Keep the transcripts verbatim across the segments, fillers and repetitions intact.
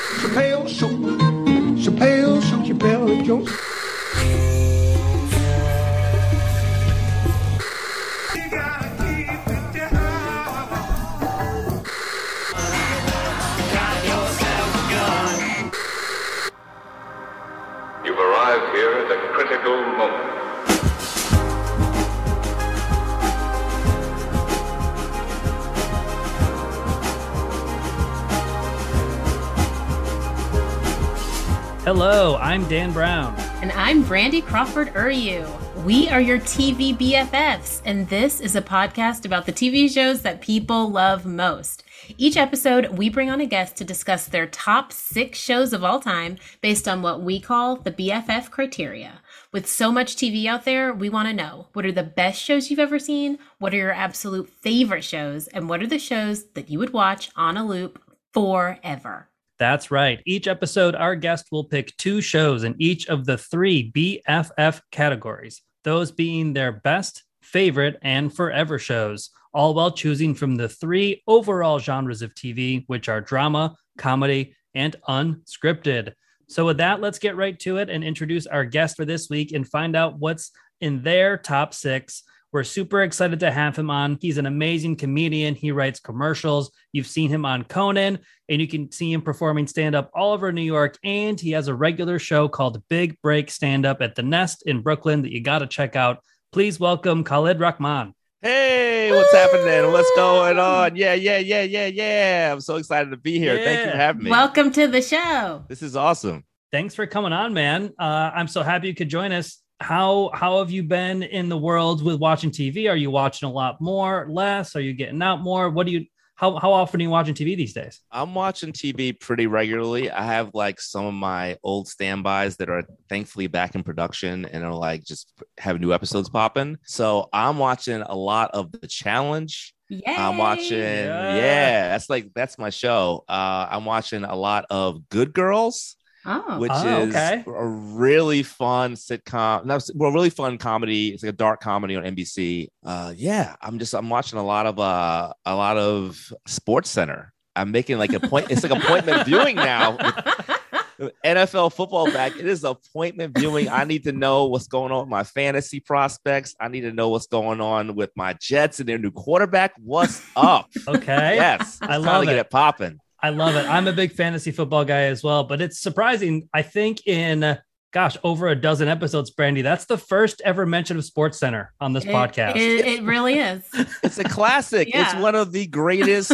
Chappelle Show. Chappelle Show. Chappelle Show. You've arrived here at a critical moment. Hello, I'm Dan Brown. And I'm Brandy Crawford Uriu. We are your T V B F Fs, and this is a podcast about the T V shows that people love most. Each episode, we bring on a guest to discuss their top six shows of all time based on what we call the B F F criteria. With so much T V out there, we want to know, what are the best shows you've ever seen? What are your absolute favorite shows? And what are the shows that you would watch on a loop forever? That's right. Each episode, our guest will pick two shows in each of the three B F F categories, those being their best, favorite, and forever shows, all while choosing from the three overall genres of T V, which are drama, comedy, and unscripted. So with that, let's get right to it and introduce our guest for this week and find out what's in their top six. We're super excited to have him on. He's an amazing comedian. He writes commercials. You've seen him on Conan, and you can see him performing stand-up all over New York. And he has a regular show called Big Break Stand-Up at the Nest in Brooklyn that you got to check out. Please welcome Khalid Rahman. Hey, what's happening? What's going on? Yeah, yeah, yeah, yeah, yeah. I'm so excited to be here. Yeah. Thank you for having me. Welcome to the show. This is awesome. Thanks for coming on, man. Uh, I'm so happy you could join us. How how have you been in the world with watching T V? Are you watching a lot more, less? Are you getting out more? What do you how how often are you watching T V these days? I'm watching T V pretty regularly. I have like some of my old standbys that are thankfully back in production and are like just have new episodes popping. So I'm watching a lot of The Challenge. Yay. I'm watching, Yeah. yeah, that's like that's my show. Uh, I'm watching a lot of Good Girls. Oh, Which Oh, is okay. a really fun sitcom. No, well, really fun comedy. It's like a dark comedy on N B C. Uh, yeah, I'm just I'm watching a lot of uh a lot of Sports Center. I'm making like a point. It's like appointment viewing now. With N F L football back. It is appointment viewing. I need to know what's going on with my fantasy prospects. I need to know what's going on with my Jets and their new quarterback. What's up? Okay. Yes, I it's time love to get it. it popping. I love it. I'm a big fantasy football guy as well, but it's surprising. I think in, uh, gosh, over a dozen episodes, Brandy, that's the first ever mention of Sports Center on this it, podcast. It, it really is. It's a classic. Yeah. It's one of the greatest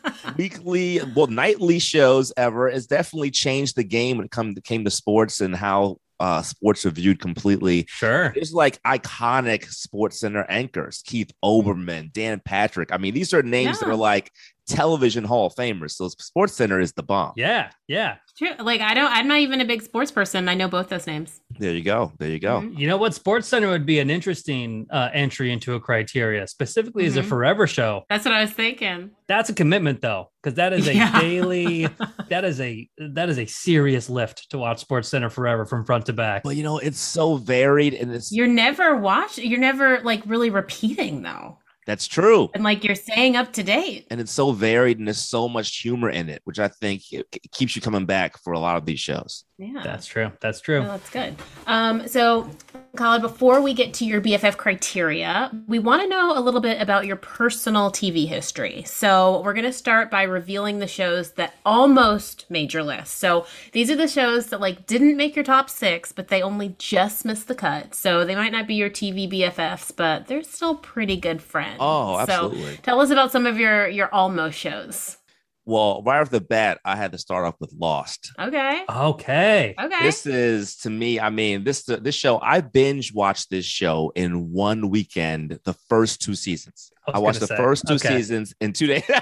weekly, well, nightly shows ever. It's definitely changed the game when it come to, came to sports and how uh, sports are viewed completely. Sure. There's like iconic Sports Center anchors, Keith Olbermann, Dan Patrick. I mean, these are names that Yeah. are like television Hall of Famers. So Sports Center is the bomb. Yeah. Yeah. True. Like, I don't, I'm not even a big sports person. I know both those names. There you go. There you go. Mhm. You know what? Sports Center would be an interesting uh, entry into a criteria, specifically as a Mhm. forever show. That's what I was thinking. That's a commitment, though, because that is a Yeah. daily, that is a that is a serious lift to watch Sports Center forever from front to back. But you know, it's so varied and it's You're never watch. You're never like really repeating though, that's true. and like you're staying up to date. And it's so varied and there's so much humor in it, which I think it, it keeps you coming back for a lot of these shows. Yeah, That's true. That's true. no, that's good. Um, so, Colin, before we get to your B F F criteria, we want to know a little bit about your personal T V history. So we're going to start by revealing the shows that almost made your list. So these are the shows that like didn't make your top six, but they only just missed the cut. So they might not be your T V B F Fs, but they're still pretty good friends. Oh, absolutely. So tell us about some of your your almost shows. Well, right off the bat, I had to start off with Lost. Okay. Okay. Okay. This is to me, I mean, this this show, I binge watched this show in one weekend, the first two seasons. I was I, watched the gonna say, first two okay. seasons in two days.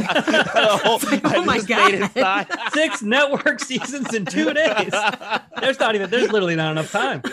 It's like, oh my God. Six network seasons in two days. There's not even, there's literally not enough time.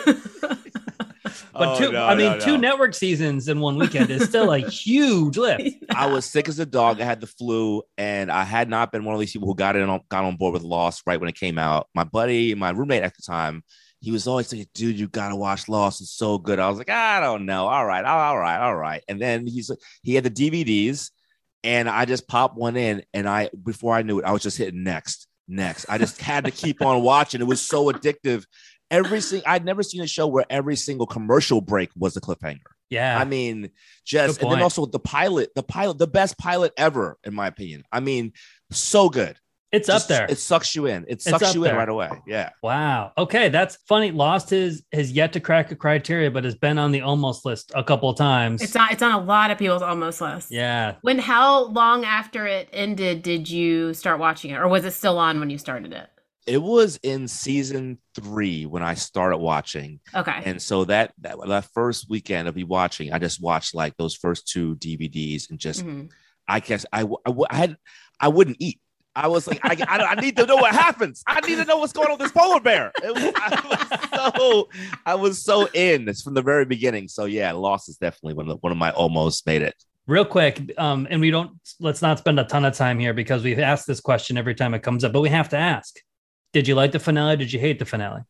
But Oh, two, no, I mean, no, two no. network seasons in one weekend is still a huge lift. I was sick as a dog. I had the flu, and I had not been one of these people who got in on, got on board with Lost right when it came out. My buddy, my roommate at the time, he was always saying, "Dude, you gotta watch Lost. It's so good." I was like, "I don't know. All right, all right, all right." And then he's he had the D V Ds, and I just popped one in, and I before I knew it, I was just hitting next, next? I just had to keep on watching. It was so addictive. Every single, I'd never seen a show where every single commercial break was a cliffhanger. Yeah. I mean, just, and then also the pilot, the pilot, the best pilot ever, in my opinion. I mean, so good. It's Just, up there. It sucks you in. It It's sucks up you in there. right away. Yeah. Wow. Okay. That's funny. Lost is has yet to crack a criteria, but has been on the almost list a couple of times. It's on, it's on a lot of people's almost list. Yeah. When, how long after it ended did you start watching it? Or was it still on when you started it? It was in season three when I started watching. Okay. And so that, that, that first weekend of me watching, I just watched like those first two D V Ds and just, Mhm. I guess I, I, I had, I wouldn't eat. I was like, I, I, I need to know what happens. I need to know what's going on with this polar bear. It was, I was so, I was so in this from the very beginning. So yeah, Lost is definitely one of the, one of my almost made it. Real quick, um, and we don't, let's not spend a ton of time here because we've asked this question every time it comes up, but we have to ask. Did you like the finale? Did you hate the finale?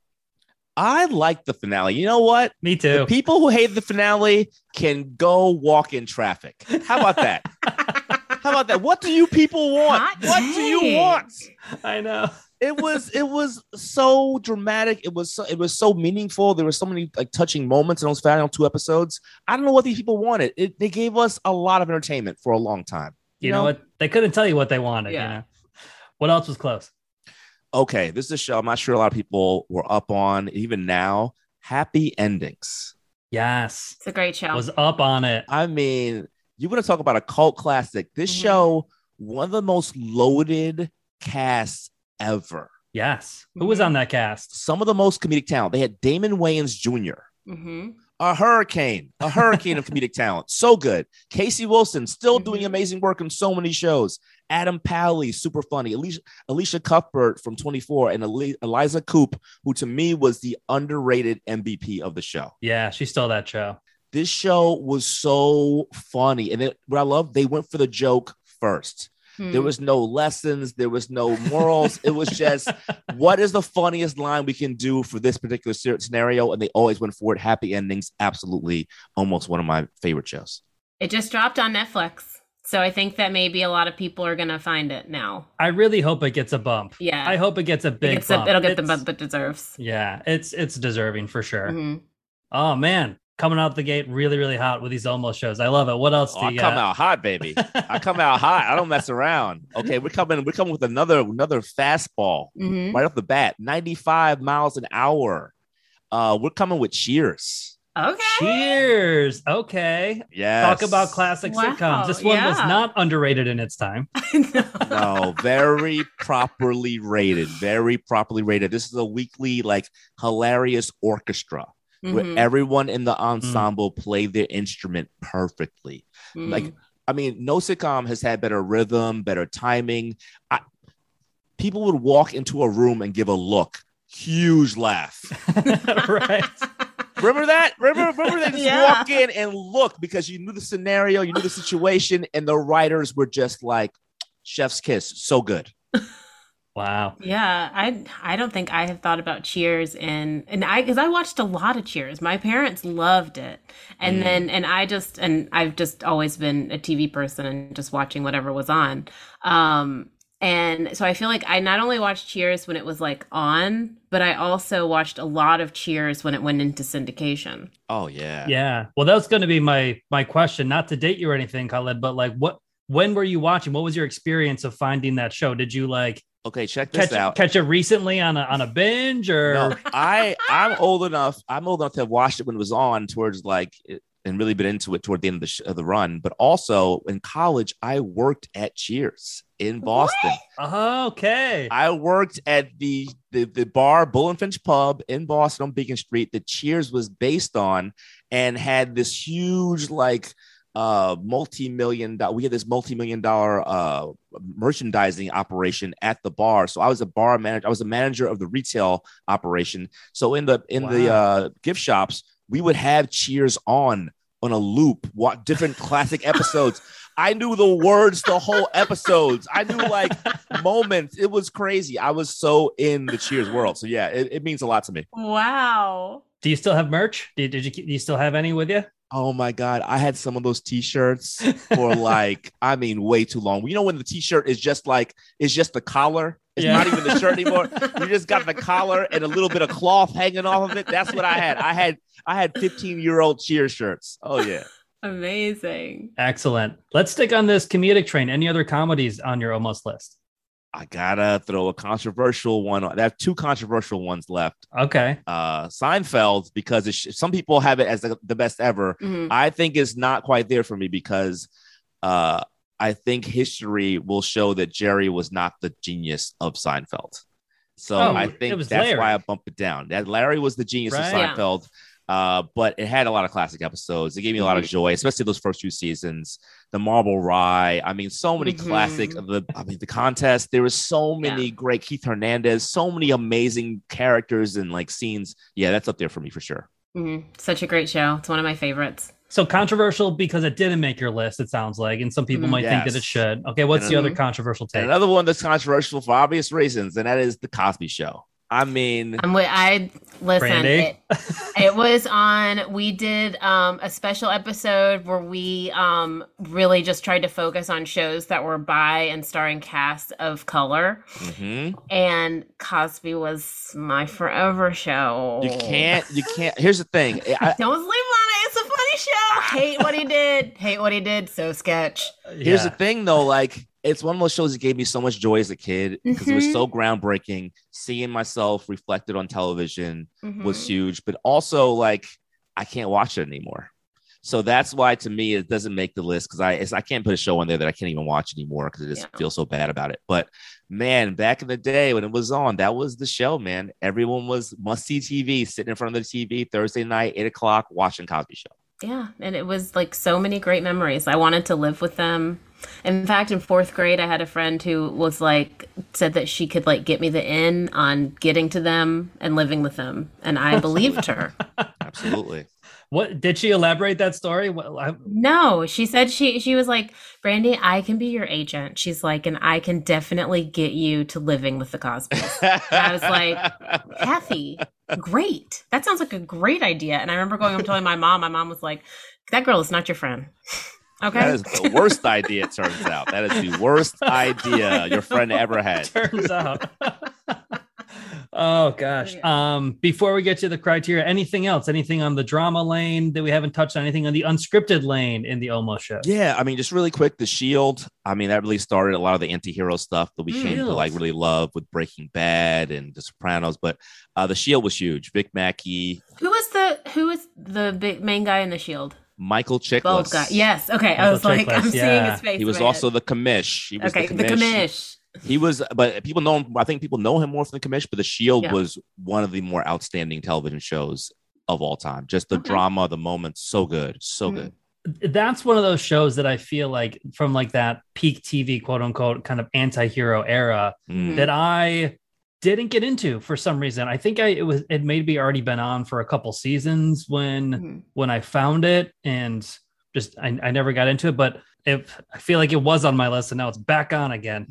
I like the finale. You know what? Me too. The people who hate the finale can go walk in traffic. How about that? How about that? What do you people want? Hot What do you take. want? I know. It was it was so dramatic. It was so, it was so meaningful. There were so many like touching moments in those final two episodes. I don't know what these people wanted. It, they gave us a lot of entertainment for a long time. You, you know, know what? They couldn't tell you what they wanted. Yeah. You know? What else was close? Okay, this is a show I'm not sure a lot of people were up on even now. Happy Endings. Yes. It's a great show. Was up on it. I mean, you want to talk about a cult classic. This Mhm. show, one of the most loaded casts ever. Yes. Who was on that cast? Some of the most comedic talent. They had Damon Wayans Junior, Mm-hmm. a hurricane, a hurricane of comedic talent. So good. Casey Wilson, still doing Mhm. amazing work in so many shows. Adam Pally, super funny. Alicia, Alicia Cuthbert from twenty-four, and Eli- Eliza Coop, who to me was the underrated M V P of the show. Yeah, she stole that show. This show was so funny. And it, what I love, they went for the joke first. Hmm. There was no lessons. There was no morals. It was just, what is the funniest line we can do for this particular ser- scenario? And they always went for it. Happy Endings. Absolutely. Almost one of my favorite shows. It just dropped on Netflix. So I think that maybe a lot of people are going to find it now. I really hope it gets a bump. Yeah. I hope it gets a It big gets a- bump. it'll get the It's- bump it deserves. Yeah, it's it's deserving for sure. Mhm. Oh man, coming out the gate really really hot with these almost shows. I love it. What else Oh, do I you come got? out hot, baby. I come out hot. I don't mess around. Okay, we're coming. We're coming with another another fastball Mhm. right off the bat. ninety-five miles an hour. Uh, we're coming with Cheers. Okay. Cheers. Okay. Yes. Talk about classic Wow, sitcoms. This one was yeah. not underrated in its time. No, very properly rated. Very properly rated. This is a weekly, like, hilarious orchestra where Mhm. everyone in the ensemble played their instrument perfectly. Mhm. Like, I mean, no sitcom has had better rhythm, better timing. I, people would walk into a room and give a look, huge laugh. Right. Remember that? Remember, remember they just Yeah. walk in and look because you knew the scenario, you knew the situation, and the writers were just like, chef's kiss, so good. Wow. Yeah, I I don't think I have thought about Cheers in and I because I watched a lot of Cheers. My parents loved it, and Mm. then and I just and I've just always been a T V person and just watching whatever was on. Um, and so I feel like I not only watched Cheers when it was like on, but I also watched a lot of Cheers when it went into syndication. Oh yeah, Yeah. Well, that's going to be my my question. Not to date you or anything, Khaled, but like, what? When were you watching? What was your experience of finding that show? Did you like Okay, check this catch out. catch it recently on a on a binge or? No, I I'm old enough. I'm old enough to have watched it when it was on towards like it, and really been into it toward the end of the sh- of the run. But also in college, I worked at Cheers in Boston. Oh, okay. I worked at the, the the bar Bull and Finch Pub in Boston on Beacon Street that Cheers was based on, and had this huge like uh multi-million dollar we had this multi-million dollar uh merchandising operation at the bar. So I was a bar manager. I was a manager of the retail operation. So in the in the Wow. uh gift shops, we would have Cheers on on a loop, what different classic episodes. I knew the words, the whole episodes. I knew like moments. It was crazy. I was so in the Cheers world. So yeah, it, it means a lot to me. Wow. Do you still have merch? Did, did you do you still have any with you? Oh my God. I had some of those t-shirts for like, I mean, way too long. You know, when the t-shirt is just like, it's just the collar It's Yeah. not even the shirt anymore. You just got the collar and a little bit of cloth hanging off of it. That's what I had. I had I had fifteen year old cheer shirts. Oh yeah. Amazing. Excellent. Let's stick on this comedic train. Any other comedies on your almost list? I gotta throw a controversial one. I have two controversial ones left. Okay. Uh, Seinfeld, because it sh- some people have it as the, the best ever. Mhm. I think it's not quite there for me because uh, I think history will show that Jerry was not the genius of Seinfeld. So Oh, I it think was that's Larry. why I bumped it down. That Larry was the genius Right. of Yeah. Seinfeld. Uh, but it had a lot of classic episodes. It gave me a lot of joy, especially those first few seasons. The Marble Rye. I mean, so many Mhm. classic. The I mean, the contest. There was so many Yeah. great Keith Hernandez. So many amazing characters and like scenes. Yeah, that's up there for me for sure. Mhm. Such a great show. It's one of my favorites. So controversial because it didn't make your list, it sounds like. And some people Mhm. might think that Yes. it should. Okay, what's And the other then- controversial take? And another one that's controversial for obvious reasons, and that is the Cosby Show. I mean, I'm with, I listen. Brandy? It, it was on. We did um, a special episode where we um, really just tried to focus on shows that were by and starring casts of color. mhm. And Cosby was my forever show. you can't, you can't. Here's the thing. I, Don't sleep on it. It's a funny show. Hate what he did. Hate what he did. So sketch. Here's Yeah. the thing, though. Like, it's one of those shows that gave me so much joy as a kid because it was Mhm. so groundbreaking. Seeing myself reflected on television was Mhm. huge, but also like I can't watch it anymore. So that's why, to me, it doesn't make the list because I it's, I can't put a show on there that I can't even watch anymore because I just Yeah. feel so bad about it. But man, back in the day when it was on, that was the show, man. Everyone was must see T V, sitting in front of the T V Thursday night, eight o'clock, watching Cosby Show. Yeah, and it was like so many great memories. I wanted to live with them. In fact, in fourth grade, I had a friend who was like, said that she could like get me the in on getting to them and living with them. And I believed her. Absolutely. What did she elaborate that story? Well, I, No, she said she, she was like, Brandy, I can be your agent. She's like, and I can definitely get you to living with the Cosbys. I was like, Kathy, great. That sounds like a great idea. And I remember going home telling my mom, my mom was like, that girl is not your friend. Okay. That is the worst idea, it turns out. That is the worst idea your friend ever had. turns out. Oh gosh. Um, before we get to the criteria, anything else? Anything on the drama lane that we haven't touched on? Anything on the unscripted lane in the Almost Show? Yeah, I mean, just really quick, The Shield. I mean, that really started a lot of the anti-hero stuff that we came to Shield. like really love with Breaking Bad and The Sopranos. But uh, The Shield was huge. Vic Mackey, Who was the who was the big main guy in the Shield? Michael Chiklis. Bald guy. Yes. Okay. I Michael was like, Chiklis, I'm yeah. seeing his face. He in was my also head. the commish. He was Okay, the the commish. commish. He was, but people know him. I think people know him more from the commish. But The Shield Yeah. was one of the more outstanding television shows of all time. Just the Okay. drama, the moments, so good, so Mhm. good. That's one of those shows that I feel like from like that peak T V, quote unquote, kind of anti-hero era Mm. that I didn't get into for some reason. I think I it was it maybe already been on for a couple seasons when Mhm. when I found it, and just I, I never got into it. But if I feel like it was on my list, and now it's back on again.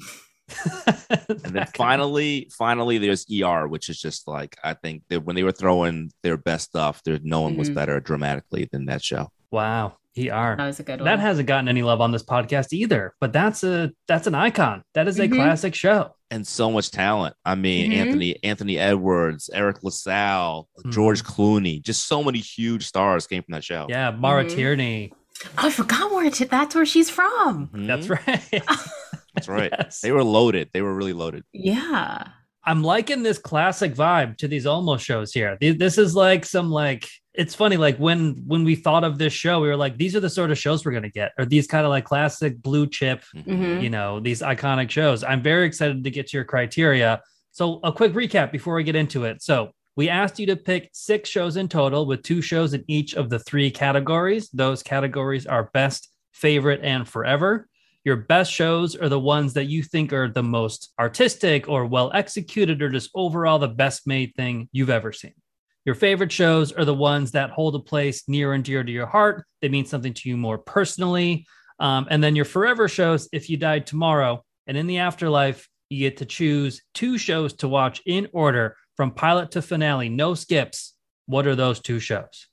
And then finally, finally, there's E R, which is just like I think that when they were throwing their best stuff, there no one was Mhm. better dramatically than that show. Wow, E R. That was a good one. That hasn't gotten any love on this podcast either, but that's a that's an icon. That is a Mhm. classic show. And so much talent. I mean, Mhm. Anthony Anthony Edwards, Eric LaSalle, Mhm. George Clooney, just so many huge stars came from that show. Yeah, Mara Mhm. Tierney. Oh, I forgot where it, that's where she's from. Mhm. That's right. That's right. Yes. They were loaded. They were really loaded. Yeah. I'm liking this classic vibe to these Almost shows here. Th- This is like some like it's funny like when when we thought of this show, we were like, these are the sort of shows we're gonna get, or these kind of like classic blue chip, Mhm. you know, these iconic shows. I'm very excited to get to your criteria. So a quick recap before we get into it. So we asked you to pick six shows in total with two shows in each of the three categories. Those categories are best, favorite, and forever. Your best shows are the ones that you think are the most artistic or well executed or just overall the best made thing you've ever seen. Your favorite shows are the ones that hold a place near and dear to your heart. They mean something to you more personally. Um, and then your forever shows, if you died tomorrow and in the afterlife, you get to choose two shows to watch in order from pilot to finale, no skips. What are those two shows?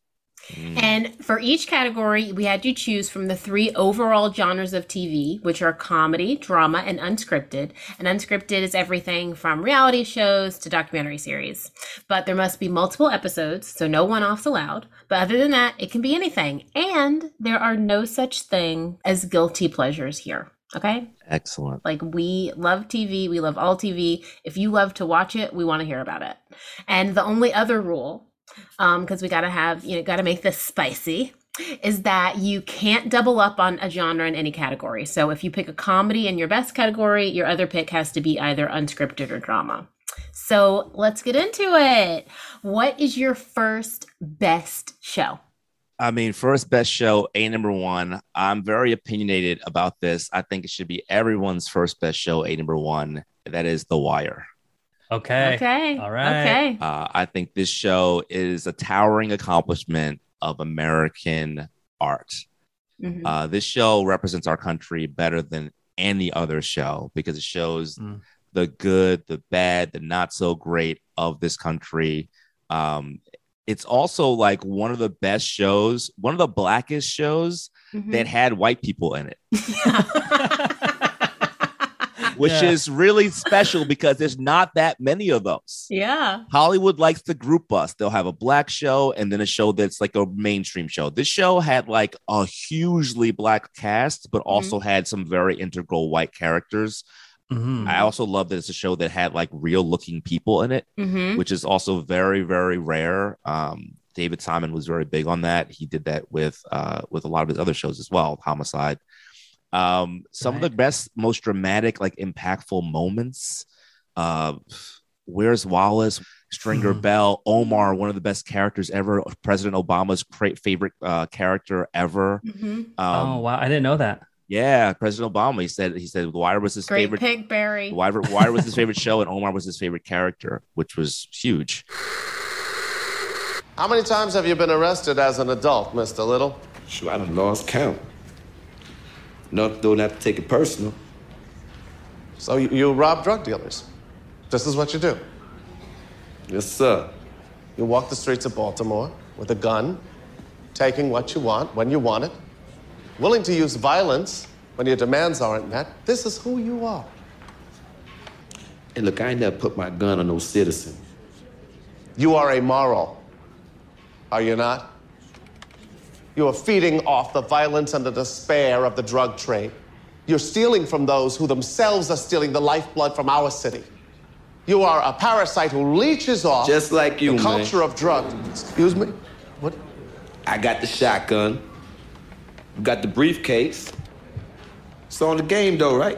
Mm. And for each category, we had you choose from the three overall genres of T V, which are comedy, drama, and unscripted. And unscripted is everything from reality shows to documentary series. But there must be multiple episodes, so no one-offs allowed. But other than that, it can be anything. And there are no such thing as guilty pleasures here. Okay? Excellent. Like, we love T V. We love all T V. If you love to watch it, we want to hear about it. And the only other rule, um, because we got to have, you know, got to make this spicy, is that you can't double up on a genre in any category. So if you pick a comedy in your best category, your other pick has to be either unscripted or drama. So let's get into it. What is your first best show? I mean, first best show, A number one. I'm very opinionated about this. I think it should be everyone's first best show, A number one. That is The Wire. Okay. Okay. All right. Okay. Uh, I think this show is a towering accomplishment of American art. Mhm. Uh, this show represents our country better than any other show because it shows Mm. the good, the bad, the not so great of this country. Um, it's also like one of the best shows, one of the blackest shows Mhm. that had white people in it, Yeah. which Yeah. is really special because there's not that many of those. Yeah. Hollywood likes to group us. They'll have a black show and then a show that's like a mainstream show. This show had like a hugely black cast, but also had some very integral white characters. Mhm. I also love that it's a show that had like real looking people in it, Mm-hmm. which is also very, very rare. Um, David Simon was very big on that. He did that with uh, with a lot of his other shows as well, Homicide. Um, some of Right. the best, most dramatic, like impactful moments. Uh, Where's Wallace? Stringer Hmm. Bell, Omar, one of the best characters ever. President Obama's great favorite uh, character ever. Mm-hmm. Um, Oh, wow. I didn't know that. Yeah, President Obama. He said he said The Wire was his Great favorite. pick, Barry. The Wire, Wire was his favorite show, and Omar was his favorite character, which was huge. How many times have you been arrested as an adult, Mister Little? Sure, I done lost count. Not don't have to take it personal. So you, you rob drug dealers. This is what you do. Yes, sir. You walk the streets of Baltimore with a gun, taking what you want when you want it, willing to use violence when your demands aren't met. This is who you are. And look, I ain't never put my gun on no citizen. You are amoral, are you not? You are feeding off the violence and the despair of the drug trade. You're stealing from those who themselves are stealing the lifeblood from our city. You are a parasite who leeches off Just like you, the man. culture of drugs. Excuse me? What? I got the shotgun. You got the briefcase. It's on the game, though, right?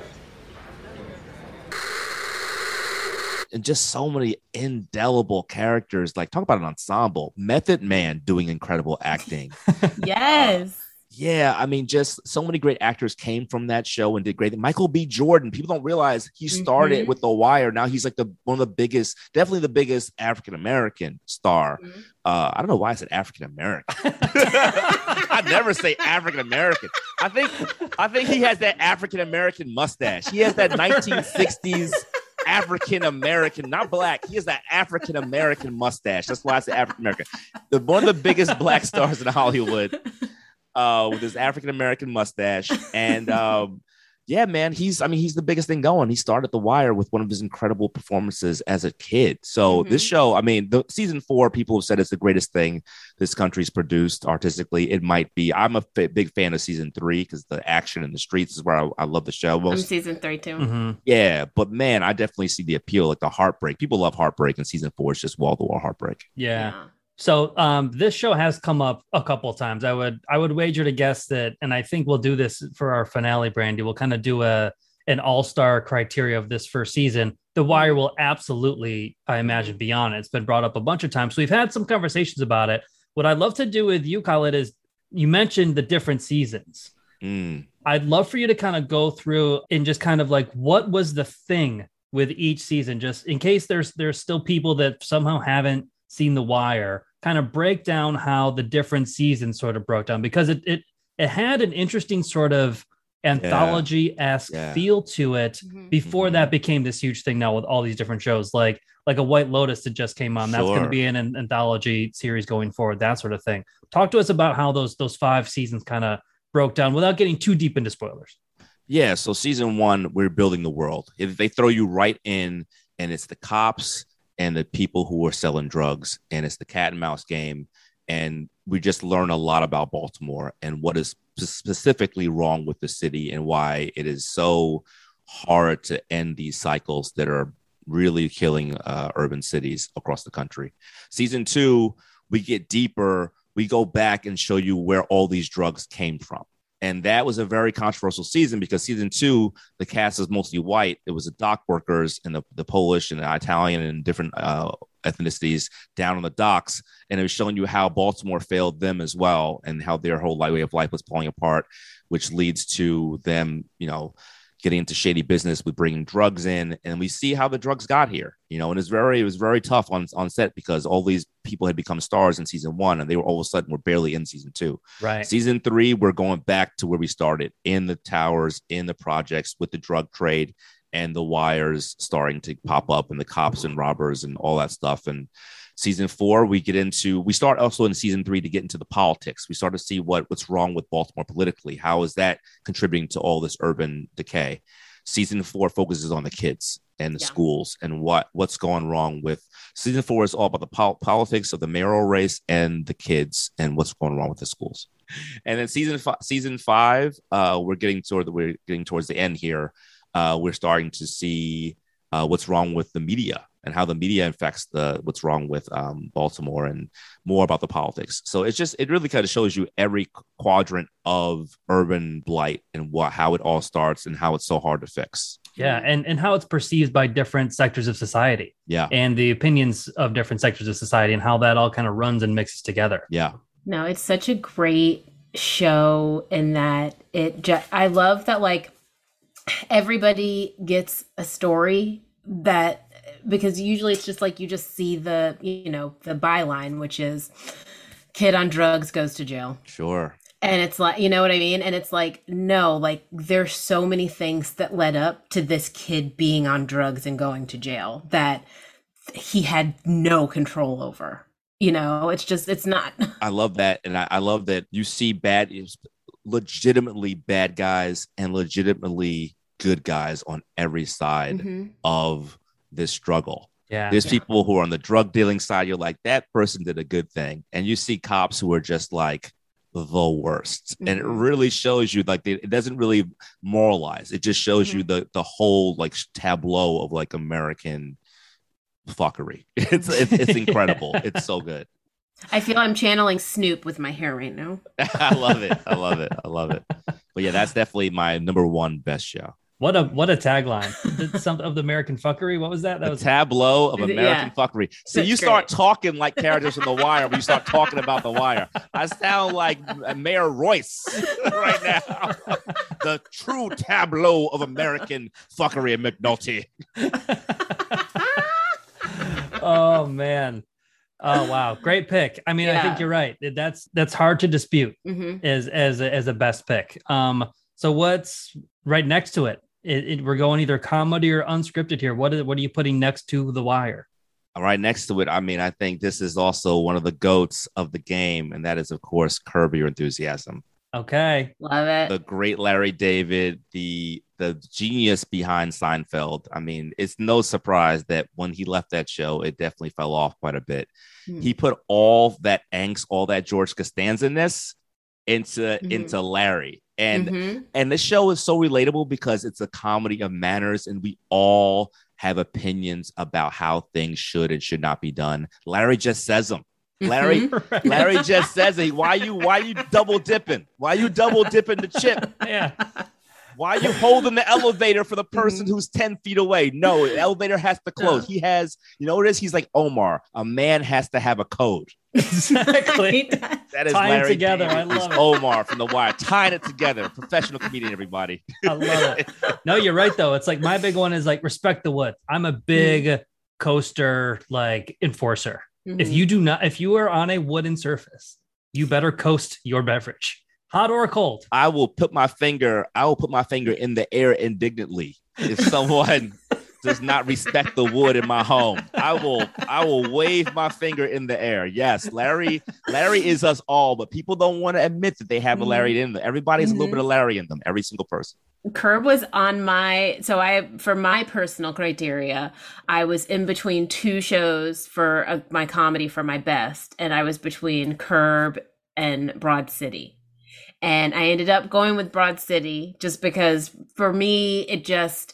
And just so many indelible characters. Like, talk about an ensemble. Method Man doing incredible acting. Yes. Yeah, I mean, just so many great actors came from that show and did great. Michael B. Jordan, people don't realize he started Mhm. with The Wire. Now he's like the one of the biggest, definitely the biggest African American star. Mhm. Uh, I don't know why I said African American. I never say African American. I think I think he has that African American mustache. He has that nineteen sixties African American, not black. He has that African American mustache. That's why I say African American. The one of the biggest black stars in Hollywood. Uh, with his African American mustache, and um, yeah, man, he's I mean he's the biggest thing going. He started The Wire with one of his incredible performances as a kid. So Mhm. this show, I mean, the season four, people have said it's the greatest thing this country's produced artistically. It might be. I'm a f- big fan of season three because the action in the streets is where I, I love the show I'm most. season three too. Mhm. Yeah, but man, I definitely see the appeal, like the heartbreak. People love heartbreak, and season four is just wall to wall heartbreak. Yeah. So um, this show has come up a couple of times. I would I would wager to guess that, and I think we'll do this for our finale, Brandy. We'll kind of do a an all-star criteria of this first season. The Wire will absolutely, I imagine, be on it. It's been brought up a bunch of times. So we've had some conversations about it. What I'd love to do with you, Khaled, is you mentioned the different seasons. Mm. I'd love for you to kind of go through and just kind of like, what was the thing with each season, just in case there's there's still people that somehow haven't seen The Wire, kind of break down how the different seasons sort of broke down, because it it it had an interesting sort of anthology-esque Yeah. feel to it Mhm. before Mhm. that became this huge thing now with all these different shows, like like a White Lotus that just came on. That's going to Sure. be an, an anthology series going forward, that sort of thing. Talk to us about how those those five seasons kind of broke down without getting too deep into spoilers. Yeah, so season one, we're building the world. If they throw you right in, and it's the cops and the people who are selling drugs, and it's the cat and mouse game, and we just learn a lot about Baltimore and what is specifically wrong with the city and why it is so hard to end these cycles that are really killing uh, urban cities across the country. Season two, we get deeper. We go back and show you where all these drugs came from. And that was a very controversial season because season two, the cast is mostly white. It was the dock workers and the, the Polish and the Italian and different uh, ethnicities down on the docks. And it was showing you how Baltimore failed them as well and how their whole way of life was falling apart, which leads to them, you know, getting into shady business with bringing drugs in. And we see how the drugs got here, you know, and it's very, it was very tough on, on set because all these people had become stars in season one and they were all of a sudden were barely in season two. Right. Season three, we're going back to where we started in the towers, in the projects with the drug trade and the wires starting to pop up and the cops and robbers and all that stuff. And season four, we get into, we start also in season three to get into the politics. We start to see what, what's wrong with Baltimore politically. How is that contributing to all this urban decay? Season four focuses on the kids and the Yeah. schools and what, what's going wrong with season four is all about the pol- politics of the mayoral race and the kids and what's going wrong with the schools. And then season five, season five, uh, we're getting toward the, we're getting towards the end here. Uh, we're starting to see uh, what's wrong with the media and how the media affects the what's wrong with um, Baltimore and more about the politics. So it's just it really kind of shows you every quadrant of urban blight and what how it all starts and how it's so hard to fix. Yeah, and and how it's perceived by different sectors of society. Yeah, And the opinions of different sectors of society and how that all kind of runs and mixes together. yeah, No, it's such a great show in that it just, I love that like everybody gets a story that, because usually it's just like you just see the, you know, the byline, which is kid on drugs goes to jail. sure. And it's like, you know what I mean? And it's like, no, like there's so many things that led up to this kid being on drugs and going to jail that he had no control over. You know, it's just, it's not. I love that. And I, I love that you see bad, legitimately bad guys and legitimately good guys on every side Mhm. of this struggle. Yeah. There's Yeah. people who are on the drug dealing side. You're like, that person did a good thing. And you see cops who are just like the worst. And it Mhm. really shows you like, they, it doesn't really moralize. It just shows you the, the whole like tableau of like American fuckery. It's, it's, it's incredible. It's so good. I feel I'm channeling Snoop with my hair right now. I love it. I love it. I love it. But yeah, that's definitely my number one best show. What a what a tagline. Did some of the American fuckery. What was that? That The was tableau of Yeah. American fuckery. So That's you start great. talking like characters from The Wire when you start talking about The Wire. I sound like Mayor Royce right now. The true tableau of American fuckery at McNulty. Oh man. Oh wow. Great pick. I mean, I think Yeah. you're right. That's that's hard to dispute hmm as as a, as a best pick. Um so what's right next to it? It, it? We're going either comedy or unscripted here. What is what are you putting next to The Wire? Right next to it, I mean, I think this is also one of the goats of the game, and that is, of course, Curb Your Enthusiasm. Okay. Love it. The great Larry David, the the genius behind Seinfeld. I mean, it's no surprise that when he left that show, it definitely fell off quite a bit. Hmm. He put all that angst, all that George Costanza-ness into Mhm. into Larry. And Mhm. and the show is so relatable because it's a comedy of manners, and we all have opinions about how things should and should not be done. Larry just says them. Larry, Mm-hmm. Larry just says it. Why you why you double dipping? Why you double dipping the chip? Yeah. Why are you holding the elevator for the person who's ten feet away? No, the elevator has to close. No. He has, you know what it is? He's like Omar. A man has to have a code. Exactly. That is Tying Larry together. David. I He's love it. Omar from The Wire. Tying it together. Professional comedian, everybody. I love it. No, you're right though. It's like my big one is like respect the wood. I'm a big coaster like enforcer. If Mhm. you do not, if you are on a wooden surface, you better coast your beverage. Hot or cold? I will put my finger. I will put my finger in the air indignantly if someone does not respect the wood in my home. I will. I will wave my finger in the air. Yes, Larry. Larry is us all, but people don't want to admit that they have a Larry in them. Everybody's mm-hmm. a little bit of Larry in them. Every single person. Curb was on my, so I, for my personal criteria, I was in between two shows for a, my comedy for my best, and I was between Curb and Broad City. And I ended up going with Broad City just because for me, it just,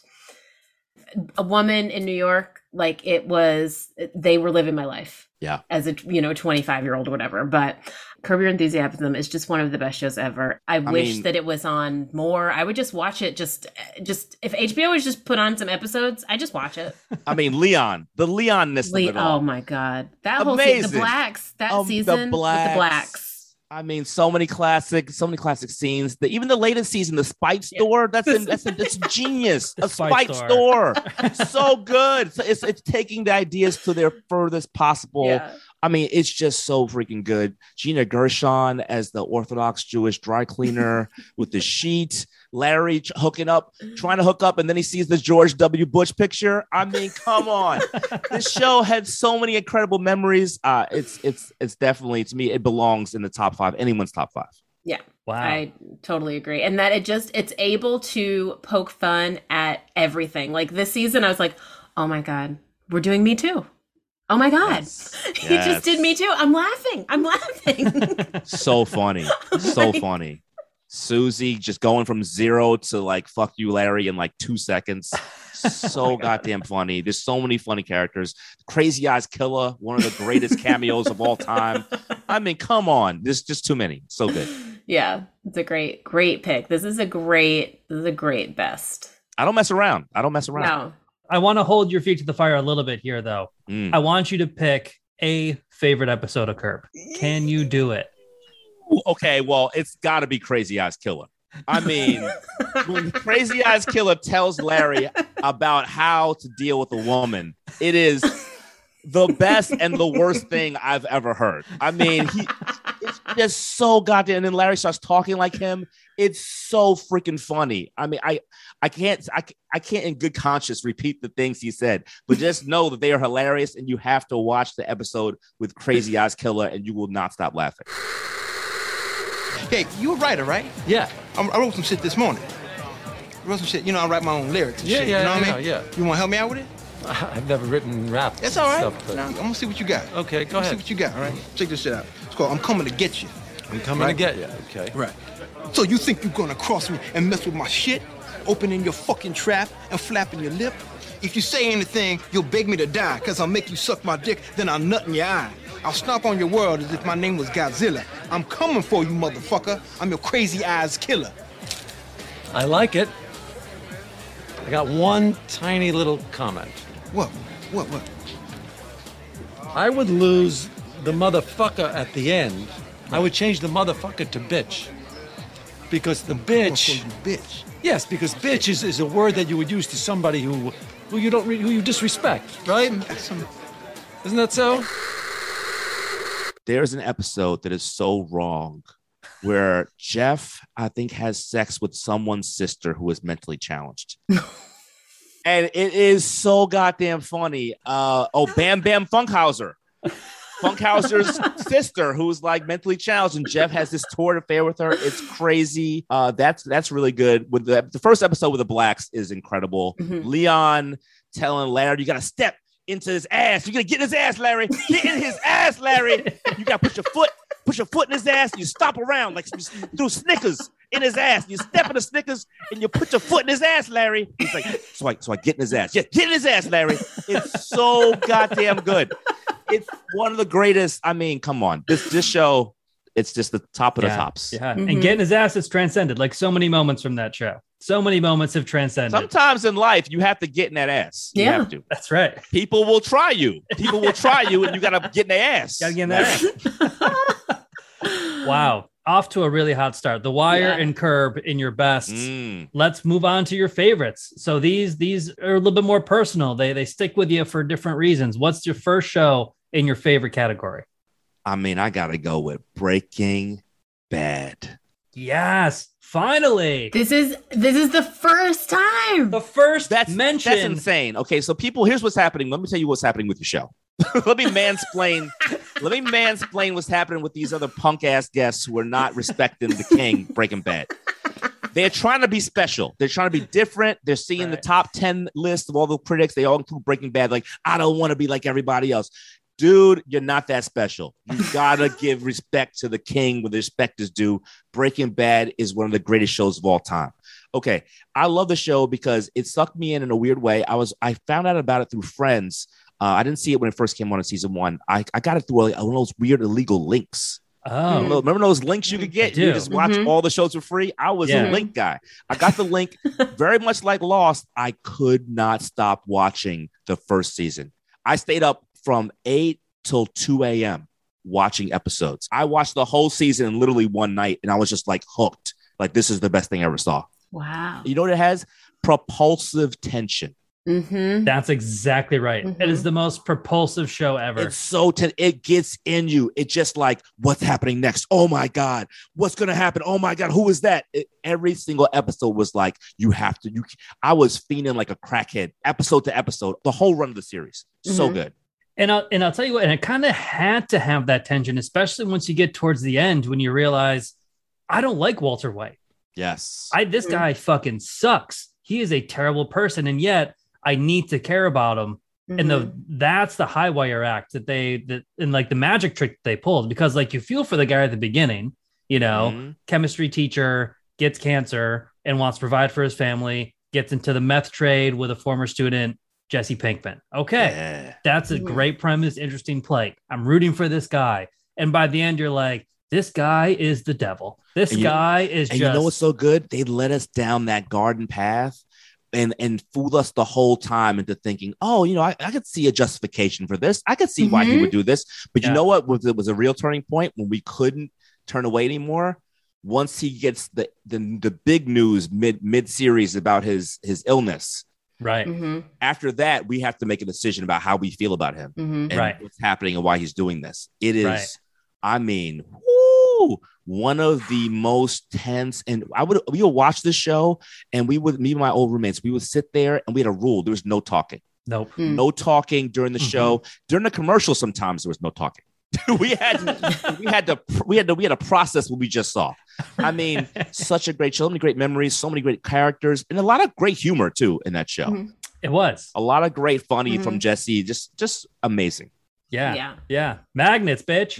a woman in New York, like it was, they were living my life. Yeah. As a, you know, twenty-five year old or whatever. But Curb Your Enthusiasm is just one of the best shows ever. I, I wish mean, that it was on more. I would just watch it. Just, just if H B O was just put on some episodes, I just watch it. I mean, Leon, the Leonness Le- of it all. Oh my God. That Amazing. whole season, the Blacks, that um, season the Blacks. with the Blacks. I mean, so many classic, so many classic scenes. The, even the latest season, the Spite Store, that's a, that's a, that's genius. A Spite, Spite Store, store. So good. So it's it's taking the ideas to their furthest possible. Yeah. I mean, it's just so freaking good. Gina Gershon as the Orthodox Jewish dry cleaner with the sheet. Larry ch- hooking up, trying to hook up, and then he sees the George W. Bush picture. I mean, come on. This show had so many incredible memories. Uh, it's it's it's definitely, to me, it belongs in the top five, anyone's top five. Yeah. Wow. I totally agree. And that it just, it's able to poke fun at everything. Like this season, I was like, oh my God, we're doing Me Too. Oh my God. Yes. He yes. just did Me Too. I'm laughing. I'm laughing. So funny. So funny. Susie just going from zero to like, fuck you, Larry, in like two seconds. So oh goddamn funny. There's so many funny characters. Crazy Eyes Killer, one of the greatest cameos of all time. I mean, come on. There's just too many. So good. Yeah, it's a great, great pick. This is a great, this is a great best. I don't mess around. I don't mess around. No. I want to hold your feet to the fire a little bit here, though. Mm. I want you to pick a favorite episode of Curb. Can you do it? Okay, well, it's got to be Crazy Eyes Killer. I mean, when Crazy Eyes Killer tells Larry about how to deal with a woman, it is the best and the worst thing I've ever heard. I mean, he it's just so goddamn. And then Larry starts talking like him. It's so freaking funny. I mean, I I can't I, I can't in good conscience repeat the things he said, but just know that they are hilarious, and you have to watch the episode with Crazy Eyes Killer, and you will not stop laughing. Hey, you a writer, right? Yeah. I, I wrote some shit this morning. I wrote some shit. You know, I write my own lyrics and yeah, shit. Yeah, you know what yeah, I mean? Yeah. You want to help me out with it? I've never written rap. That's all right. Stuff, but... now, I'm gonna see what you got. Okay, go I'm ahead. See what you got. All right. Check this shit out. It's called "I'm Coming to Get You." I'm coming right? to get you. Okay. Right. So you think you're gonna cross me and mess with my shit? Opening your fucking trap and flapping your lip? If you say anything, you'll beg me to die, cause I'll make you suck my dick, then I'll nut in your eye. I'll stomp on your world as if my name was Godzilla. I'm coming for you, motherfucker. I'm your Crazy Eyes Killer. I like it. I got one tiny little comment. What? What, what? I would lose the motherfucker at the end. I would change the motherfucker to bitch. Because the bitch... bitch? Yes, because bitch is, is a word that you would use to somebody who who you don't re, who you disrespect, right? Isn't that so? There's an episode that is so wrong where Jeff, I think, has sex with someone's sister who is mentally challenged. And it is so goddamn funny. Uh, oh, Bam Bam Funkhauser. Funkhauser's sister, who's like mentally challenged, and Jeff has this torrid affair with her. It's crazy. Uh, that's that's really good. With the, the first episode with the Blacks is incredible. Mm-hmm. Leon telling Larry, "You got to step into his ass. You're gonna get in his ass, Larry. Get in his ass, Larry. You got to put your foot, put your foot in his ass. And you stomp around like you threw Snickers in his ass. You step in the Snickers and you put your foot in his ass, Larry." He's like, "So I, so I get in his ass. Yeah, get in his ass, Larry." It's so goddamn good. It's one of the greatest. I mean, come on. This this show, it's just the top of yeah, the tops. Yeah. Mm-hmm. And getting his ass is transcended. Like so many moments from that show. So many moments have transcended. Sometimes in life, you have to get in that ass. You yeah. have to. That's right. People will try you. People will try you, and you got to get in their ass. Got to get in that ass. Wow. Off to a really hot start. The Wire yeah. and Curb in your best. Mm. Let's move on to your favorites. So these these are a little bit more personal. They they stick with you for different reasons. What's your first show in your favorite category? I mean, I got to go with Breaking Bad. Yes, finally. This is this is the first time. The first That's mention. That's insane. Okay, so people, here's what's happening. Let me tell you what's happening with your show. Let me mansplain. Let me mansplain what's happening with these other punk ass guests who are not respecting the king, Breaking Bad. They're trying to be special. They're trying to be different. They're seeing right. the top ten list of all the critics. They all include Breaking Bad. Like, I don't want to be like everybody else. Dude, you're not that special. You gotta give respect to the king when respect is due. Breaking Bad is one of the greatest shows of all time. Okay, I love the show because it sucked me in in a weird way. I was I found out about it through friends. Uh, I didn't see it when it first came on in season one. I, I got it through like, one of those weird illegal links. Oh, remember, remember those links you could get? You just watch mm-hmm. all the shows for free. I was yeah. a link guy. I got the link. Very much like Lost, I could not stop watching the first season. I stayed up from eight till two a.m. watching episodes. I watched the whole season in literally one night, and I was just like hooked. Like, this is the best thing I ever saw. Wow. You know what it has? Propulsive tension. Mm-hmm. That's exactly right. Mm-hmm. It is the most propulsive show ever. It's so ten- it gets in you. It's just like, what's happening next? Oh my God, what's gonna happen? Oh my God, who is that? It, every single episode was like, you have to. You, I was fiending like a crackhead, episode to episode, the whole run of the series. Mm-hmm. So good. And I'll and I'll tell you what. And it kind of had to have that tension, especially once you get towards the end when you realize, I don't like Walter White. Yes, I this mm-hmm. guy fucking sucks. He is a terrible person, and yet I need to care about him. Mm-hmm. And the that's the high wire act that they that and like the magic trick they pulled, because like you feel for the guy at the beginning, you know, mm-hmm. chemistry teacher gets cancer and wants to provide for his family, gets into the meth trade with a former student, Jesse Pinkman. Okay. Yeah. That's a mm-hmm. great premise, interesting play. I'm rooting for this guy. And by the end, you're like, this guy is the devil. This and guy you, is and just. You know what's so good? They led us down that garden path. And, and fool us the whole time into thinking, oh, you know, I, I could see a justification for this. I could see mm-hmm. why he would do this. But yeah. you know what? Was, it was a real turning point when we couldn't turn away anymore. Once he gets the the, the big news mid mid series about his his illness, right? Mm-hmm. After that, we have to make a decision about how we feel about him mm-hmm. and right. what's happening and why he's doing this. It is, right. I mean, woo, one of the most tense. And I would we would watch this show, and we would me and my old roommates, we would sit there, and we had a rule: there was no talking. Nope, mm. no talking during the mm-hmm. show. During the commercial, sometimes there was no talking. we had we had to we had to we had to process what we just saw. I mean, such a great show, so many great memories, so many great characters, and a lot of great humor too in that show. Mm-hmm. It was a lot of great funny mm-hmm. from Jesse. Just just amazing. Yeah, yeah, yeah. Magnets, bitch.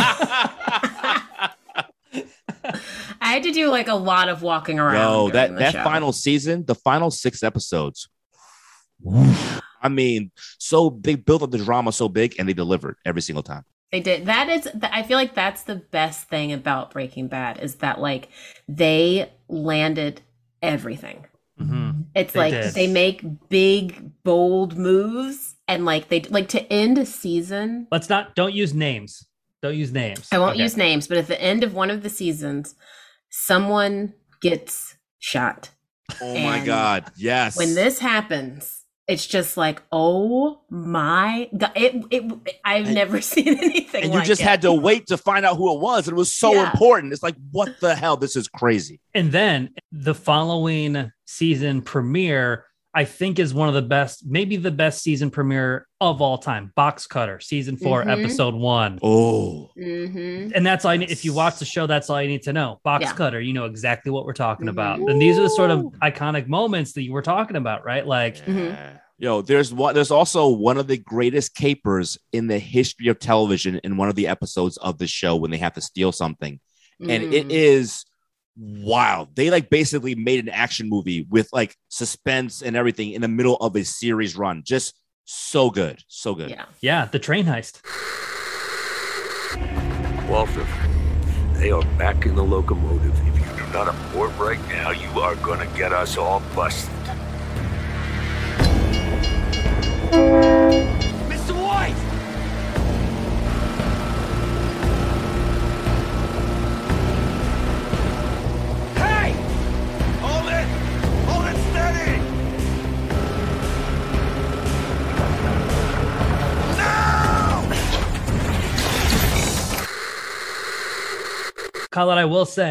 I had to do like a lot of walking around. Yo, that that show. final season, the final six episodes. I mean, so they built up the drama so big, and they delivered every single time. They did. That is, I feel like that's the best thing about Breaking Bad is that like they landed everything. Mm-hmm. It's they like did. they make big, bold moves, and like they like to end a season. Let's not. Don't use names. Don't use names. I won't okay. use names, but at the end of one of the seasons, someone gets shot. Oh my God! Yes. When this happens, it's just like, oh my God! It, it I've and, never seen anything. And like you just it. had to wait to find out who it was. And it was so Yeah. important. It's like, what the hell? This is crazy. And then the following season premiere, I think, is one of the best, maybe the best season premiere of all time. Box Cutter, season four, Mhm. episode one. Oh, Mhm. And that's all I need. If you watch the show, that's all you need to know. Box Yeah. Cutter, you know exactly what we're talking Mhm. about. And these are the sort of iconic moments that you were talking about, right? Like, Mhm. Yo, there's one. There's also one of the greatest capers in the history of television in one of the episodes of the show when they have to steal something, and it Mm. is wild. They like basically made an action movie with like suspense and everything in the middle of a series run. Just so good, so good. Yeah. yeah, the train heist. Walter, they are back in the locomotive. If you do not abort right now, you are going to get us all busted. Mister White! Hey! Hold it! Hold it steady! Colin, I will say,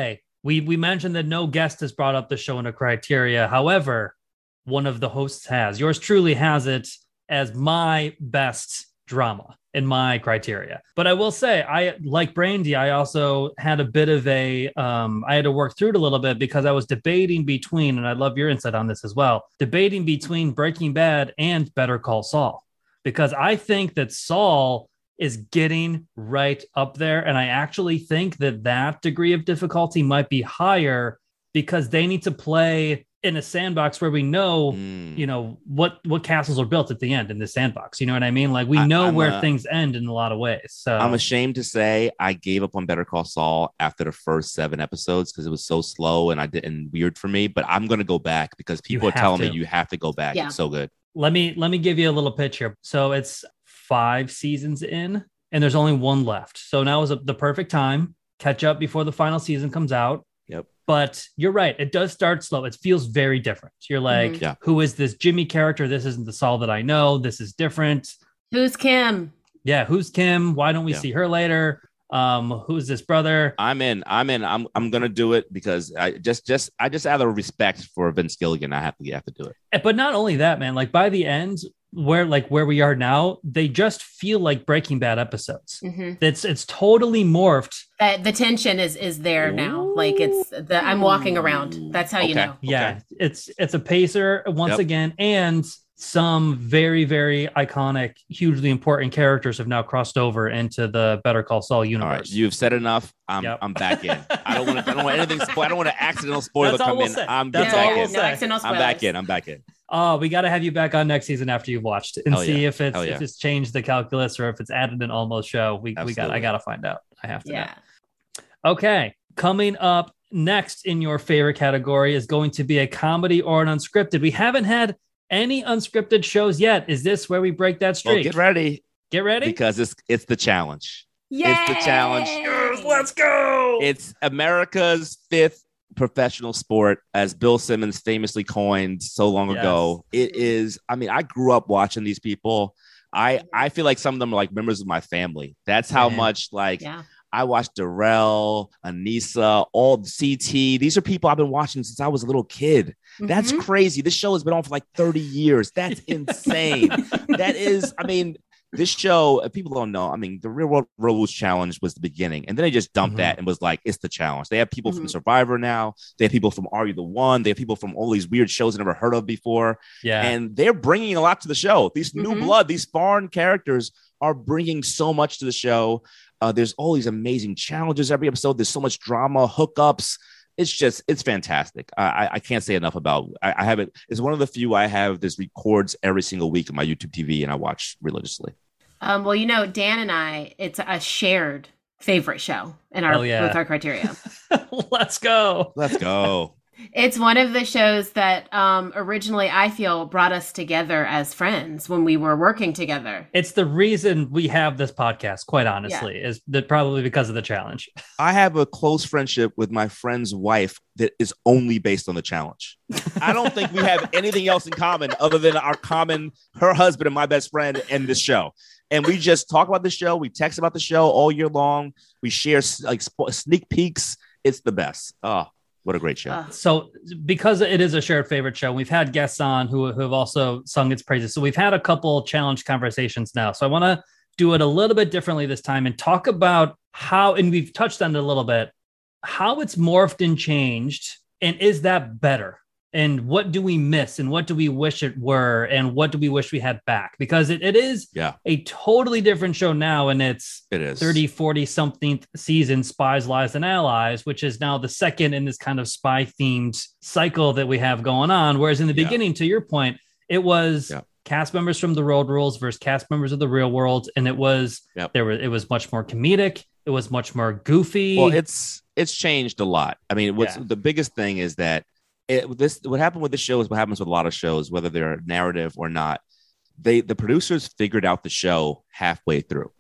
We we mentioned that no guest has brought up the show in a criteria. However, one of the hosts has. Yours truly has it as my best drama in my criteria. But I will say, I like Brandy, I also had a bit of a, um, I had to work through it a little bit because I was debating between, and I'd love your insight on this as well, debating between Breaking Bad and Better Call Saul. Because I think that Saul is getting right up there. And I actually think that that degree of difficulty might be higher because they need to play in a sandbox where we know, mm. you know, what, what castles are built at the end in the sandbox. You know what I mean? Like we know I, where a, things end in a lot of ways. So I'm ashamed to say I gave up on Better Call Saul after the first seven episodes because it was so slow and I didn't weird for me, but I'm going to go back because people are telling to. me you have to go back. Yeah. It's so good. Let me, let me give you a little pitch here. So it's five seasons in and there's only one left. So now is the perfect time, catch up before the final season comes out. Yep. But you're right. It does start slow. It feels very different. You're like, mm-hmm. yeah. who is this Jimmy character? This isn't the Saul that I know. This is different. Who's Kim? Yeah. Who's Kim? Why don't we yeah. see her later? Um, who's this brother? I'm in. I'm in. I'm. I'm gonna do it because I just, just, I just out of respect for Vince Gilligan, I have to, have to do it. But not only that, man. Like by the end, where like where we are now, they just feel like Breaking Bad episodes. Mm-hmm. It's it's totally morphed. That the tension is is there Ooh. now. Like it's the I'm walking around. That's how okay. you know. Yeah, okay. it's it's a pacer once yep. again, and some very very iconic, hugely important characters have now crossed over into the Better Call Saul universe. All right, you've said enough. I'm yep. I'm back in. I don't want to. I don't want anything. Spo- I don't want an accidental spoiler come we'll in. Say. I'm That's back all we'll in. Say. No accidental spoilers. I'm back in. I'm back in. Oh, we got to have you back on next season after you've watched it and Hell see yeah. if it's yeah. if it's changed the calculus or if it's added an almost show. We Absolutely. we got I got to find out. I have to. Yeah. Know. Okay, coming up next in your favorite category is going to be a comedy or an unscripted. We haven't had any unscripted shows yet. Is this where we break that streak? Well, get ready. Get ready because it's it's the challenge. Yay! It's the challenge. Yes, let's go. It's America's fifth professional sport, as Bill Simmons famously coined so long yes. ago. It is, I mean, I grew up watching these people. I I feel like some of them are like members of my family. That's how Man. much like yeah. I watched Darrell, Anissa, all C T. These are people I've been watching since I was a little kid. Mm-hmm. That's crazy. This show has been on for like thirty years. That's insane. That is, I mean, this show, if people don't know, I mean, the Real World Rules Challenge was the beginning. And then they just dumped mm-hmm. that and was like, it's the challenge. They have people mm-hmm. from Survivor now. They have people from Are You the One? They have people from all these weird shows I've never heard of before. Yeah. And they're bringing a lot to the show. These new mm-hmm. blood, these foreign characters are bringing so much to the show. Uh, there's all these amazing challenges every episode. There's so much drama, hookups. It's just, it's fantastic. I, I can't say enough about, I, I have it. It's one of the few I have this records every single week on my YouTube T V and I watch religiously. Um, well, you know, Dan and I, it's a shared favorite show in our, yeah. with our criteria. Let's go. Let's go. It's one of the shows that um, originally I feel brought us together as friends when we were working together. It's the reason we have this podcast, quite honestly, yeah. is that probably because of the challenge. I have a close friendship with my friend's wife that is only based on the challenge. I don't think we have anything else in common other than our common, her husband and my best friend and this show. And we just talk about the show. We text about the show all year long. We share like sp- sneak peeks. It's the best. Oh, what a great show. Uh, so because it is a shared favorite show, we've had guests on who, who have also sung its praises. So we've had a couple challenge conversations now. So I want to do it a little bit differently this time and talk about how, and we've touched on it a little bit, how it's morphed and changed. And is that better? And what do we miss? And what do we wish it were? And what do we wish we had back? Because it, it is yeah. a totally different show now. And it's it is. thirty, forty something season, Spies, Lies, and Allies, which is now the second in this kind of spy themed cycle that we have going on. Whereas in the yeah. beginning, to your point, it was yeah. cast members from the Road Rules versus cast members of the Real World. And it was, yep. there were, it was much more comedic. It was much more goofy. Well, it's, it's changed a lot. I mean, what's yeah. the biggest thing is that It, this what happened with the show is what happens with a lot of shows, whether they're narrative or not. They the producers figured out the show halfway through.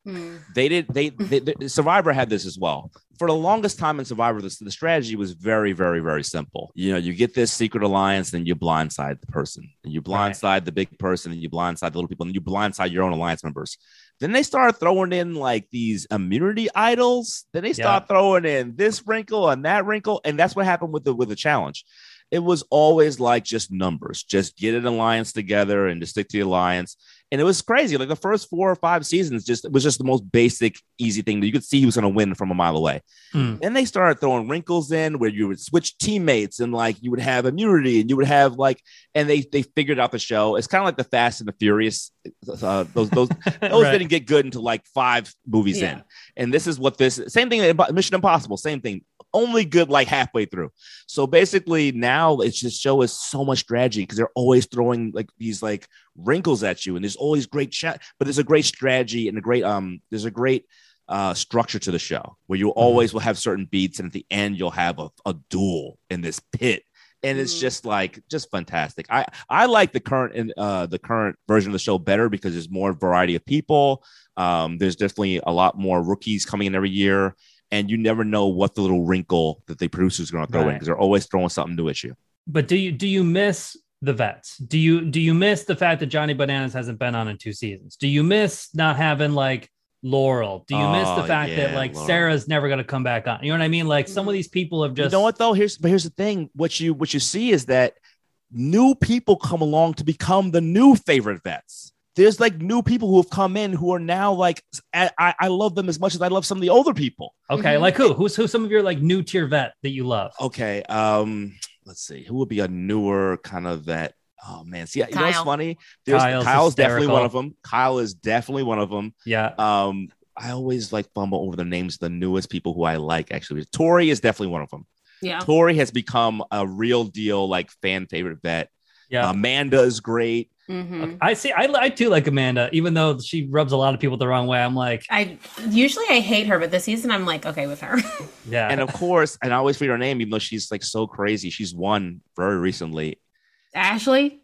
Mm. They did. They, they, they Survivor had this as well. For the longest time in Survivor, the, the strategy was very, very, very simple. You know, you get this secret alliance, then you blindside the person, and you blindside right. the big person, and you blindside the little people, and you blindside your own alliance members. Then they started throwing in like these immunity idols. Then they start yeah. throwing in this wrinkle and that wrinkle, and that's what happened with the with the challenge. It was always like just numbers, just get an alliance together and just stick to the alliance. And it was crazy. Like the first four or five seasons, just it was just the most basic, easy thing that you could see he was going to win from a mile away. Mm. Then they started throwing wrinkles in where you would switch teammates and like you would have immunity and you would have like, and they they figured out the show. It's kind of like the Fast and the Furious. Uh, those those those right. didn't get good until like five movies yeah. in. And this is what this same thing. Mission Impossible, same thing. Only good like halfway through. So basically now it's just show us so much strategy because they're always throwing like these like wrinkles at you and there's always great chat, but there's a great strategy and a great um there's a great uh structure to the show where you always mm-hmm. will have certain beats and at the end you'll have a, a duel in this pit. And it's just like just fantastic. I, I like the current uh the current version of the show better because there's more variety of people. Um, there's definitely a lot more rookies coming in every year. And you never know what the little wrinkle that the producers are going to throw right. in because they're always throwing something new at you. But do you do you miss the vets? Do you do you miss the fact that Johnny Bananas hasn't been on in two seasons? Do you miss not having like Laurel? Do you oh, miss the fact yeah, that like Laurel. Sarah's never going to come back on? You know what I mean? Like some of these people have just. You know what though? Here's but here's the thing. What you what you see is that new people come along to become the new favorite vets. There's like new people who have come in who are now like, I, I love them as much as I love some of the older people. Okay. Mm-hmm. Like who? Who's who's some of your like new tier vet that you love? Okay. Um, let's see. Who would be a newer kind of vet? Oh man. See, Kyle. You know what's funny? There's, Kyle's, Kyle's definitely one of them. Kyle is definitely one of them. Yeah. Um, I always like fumble over the names of the newest people who I like actually. Tori is definitely one of them. Yeah. Tori has become a real deal, like fan favorite vet. Yeah. Amanda is great. Mm-hmm. I see. I, I too like Amanda, even though she rubs a lot of people the wrong way. I'm like, I usually I hate her, but this season I'm like okay with her. Yeah, and of course, and I always forget her name, even though she's like so crazy. She's won very recently. Ashley.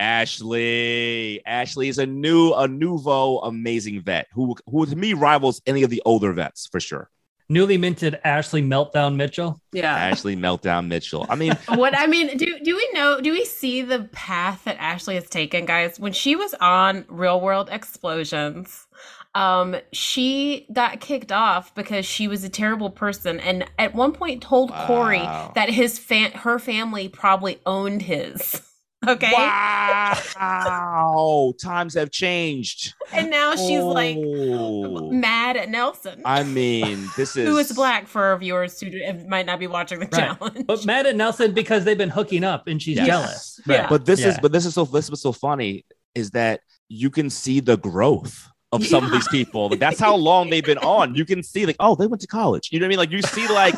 Ashley. Ashley is a new, a nouveau, amazing vet who, who to me rivals any of the older vets for sure. Newly minted Ashley Meltdown Mitchell. Yeah. Ashley Meltdown Mitchell. I mean, what I mean, do do we know, do we see the path that Ashley has taken, guys? When she was on Real World Explosions, um, she got kicked off because she was a terrible person. And at one point told wow. Corey that his fan, her family probably owned his. Okay. Wow. Times have changed. And now she's oh. like mad at Nelson. I mean, this is who is black for our viewers who might not be watching the right. challenge. But mad at Nelson because they've been hooking up and she's yes. jealous. Right. Yeah. But this yeah. is but this is so this was so funny is that you can see the growth of some yeah. of these people. That's how long they've been on. You can see like, oh, they went to college. You know what I mean? Like you see like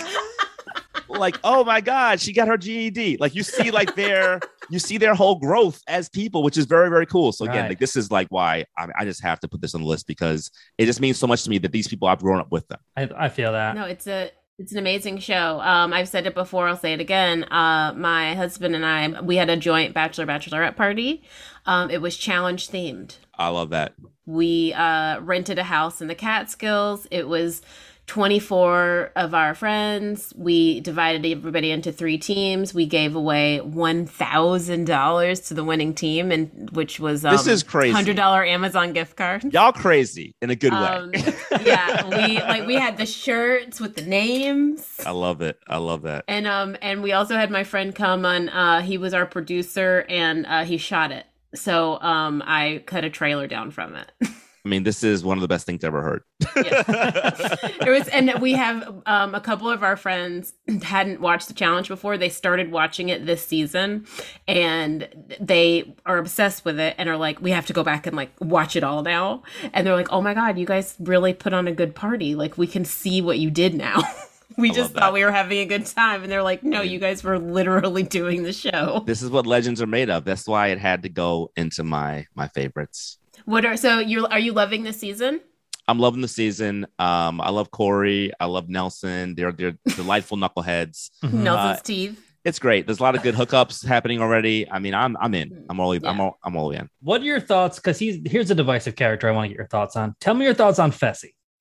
like, oh my God, she got her G E D. Like you see like their you see their whole growth as people, which is very, very cool. So again, right. like this is like why I, I just have to put this on the list because it just means so much to me that these people I've grown up with them. I, I feel that. No, it's a it's an amazing show. Um, I've said it before, I'll say it again. Uh, my husband and I, we had a joint bachelor bachelorette party. Um, it was challenge themed. I love that. We uh, rented a house in the Catskills. It was twenty-four of our friends. We divided everybody into three teams. We gave away one thousand dollars to the winning team, and which was um, this is crazy. one hundred dollars Amazon gift card. Y'all crazy in a good um, way. Yeah, we like we had the shirts with the names. I love it. I love that. And um and we also had my friend come on. Uh, he was our producer, and uh, he shot it. So um I cut a trailer down from it. I mean, this is one of the best things I've ever heard. Yeah. There was, and we have um, a couple of our friends hadn't watched the challenge before. They started watching it this season, and they are obsessed with it and are like, we have to go back and like watch it all now. And they're like, oh my God, you guys really put on a good party. Like we can see what you did now. We I just thought we were having a good time. And they're like, no, you guys were literally doing the show. This is what legends are made of. That's why it had to go into my my favorites. What are so you are you loving this season? I'm loving the season. Um, I love Corey. I love Nelson. They're they're delightful knuckleheads. Nelson's uh, teeth. It's great. There's a lot of good hookups happening already. I mean, I'm I'm in. I'm all yeah. I'm all I'm all in. What are your thoughts? Because he's here's a divisive character. I want to get your thoughts on. Tell me your thoughts on Fessy.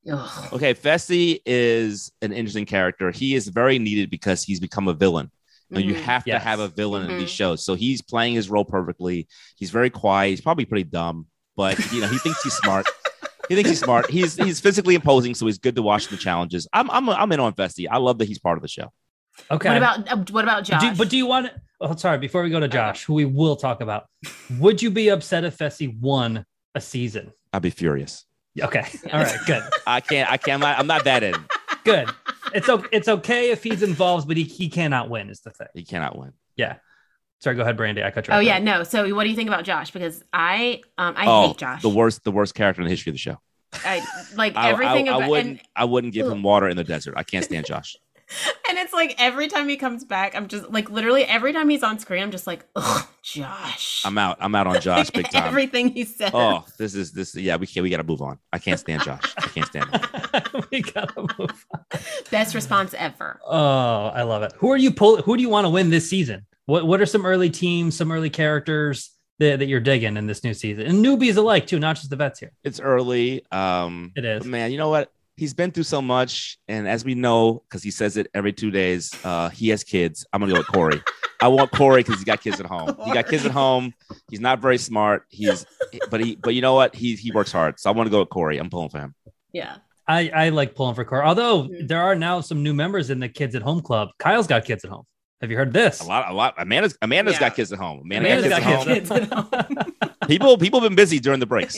Ugh. Okay, Fessy is an interesting character. He is very needed because he's become a villain. Mm-hmm. You have yes. to have a villain mm-hmm. in these shows. So he's playing his role perfectly. He's very quiet. He's probably pretty dumb, but you know, he thinks he's smart. He thinks he's smart. He's he's physically imposing, so he's good to watch the challenges. I'm I'm I'm in on Fessy. I love that he's part of the show. Okay. What about uh, what about Josh? Do you, but do you want? Oh, sorry. Before we go to Josh, who we will talk about, would you be upset if Fessy won a season? I'd be furious. Okay. All right. Good. I can't. I can't. I'm not, I'm not that in. Good. It's okay. It's okay if he's involved, but he, he cannot win. Is the thing. He cannot win. Yeah. Sorry. Go ahead, Brandy. I cut you Oh off yeah, there. no. So what do you think about Josh? Because I um I oh, hate Josh. the worst. The worst character in the history of the show. I like I, everything I, I about wouldn't. and, I wouldn't give him water in the desert. I can't stand Josh. and it's like every time he comes back, I'm just like literally every time he's on screen, I'm just like, oh, Josh. I'm out. I'm out on Josh big time. Everything he says. Oh, this is this. Yeah, we can't. We got to move on. I can't stand Josh. I can't stand him. We gotta move on. Best response ever. Oh, I love it. Who are you pull? Who do you want to win this season? What What are some early teams, some early characters that, that you're digging in this new season, and newbies alike too, not just the vets here? It's early. Um, it is. But man, you know what? He's been through so much, and as we know, because he says it every two days, uh, he has kids. I'm gonna go with Corey. I want Corey because he's got kids at home. He got kids at home. He's not very smart. He's, but he, but you know what? He he works hard. So I want to go with Corey. I'm pulling for him. Yeah. I, I like pulling for Corey. Although Mm-hmm. there are now some new members in the Kids at Home Club. Kyle's got kids at home. Have you heard this? A lot, a lot. Amanda's Amanda's Yeah. got kids at home. Amanda Amanda's got got kids at home. Kids at home. People people have been busy during the breaks.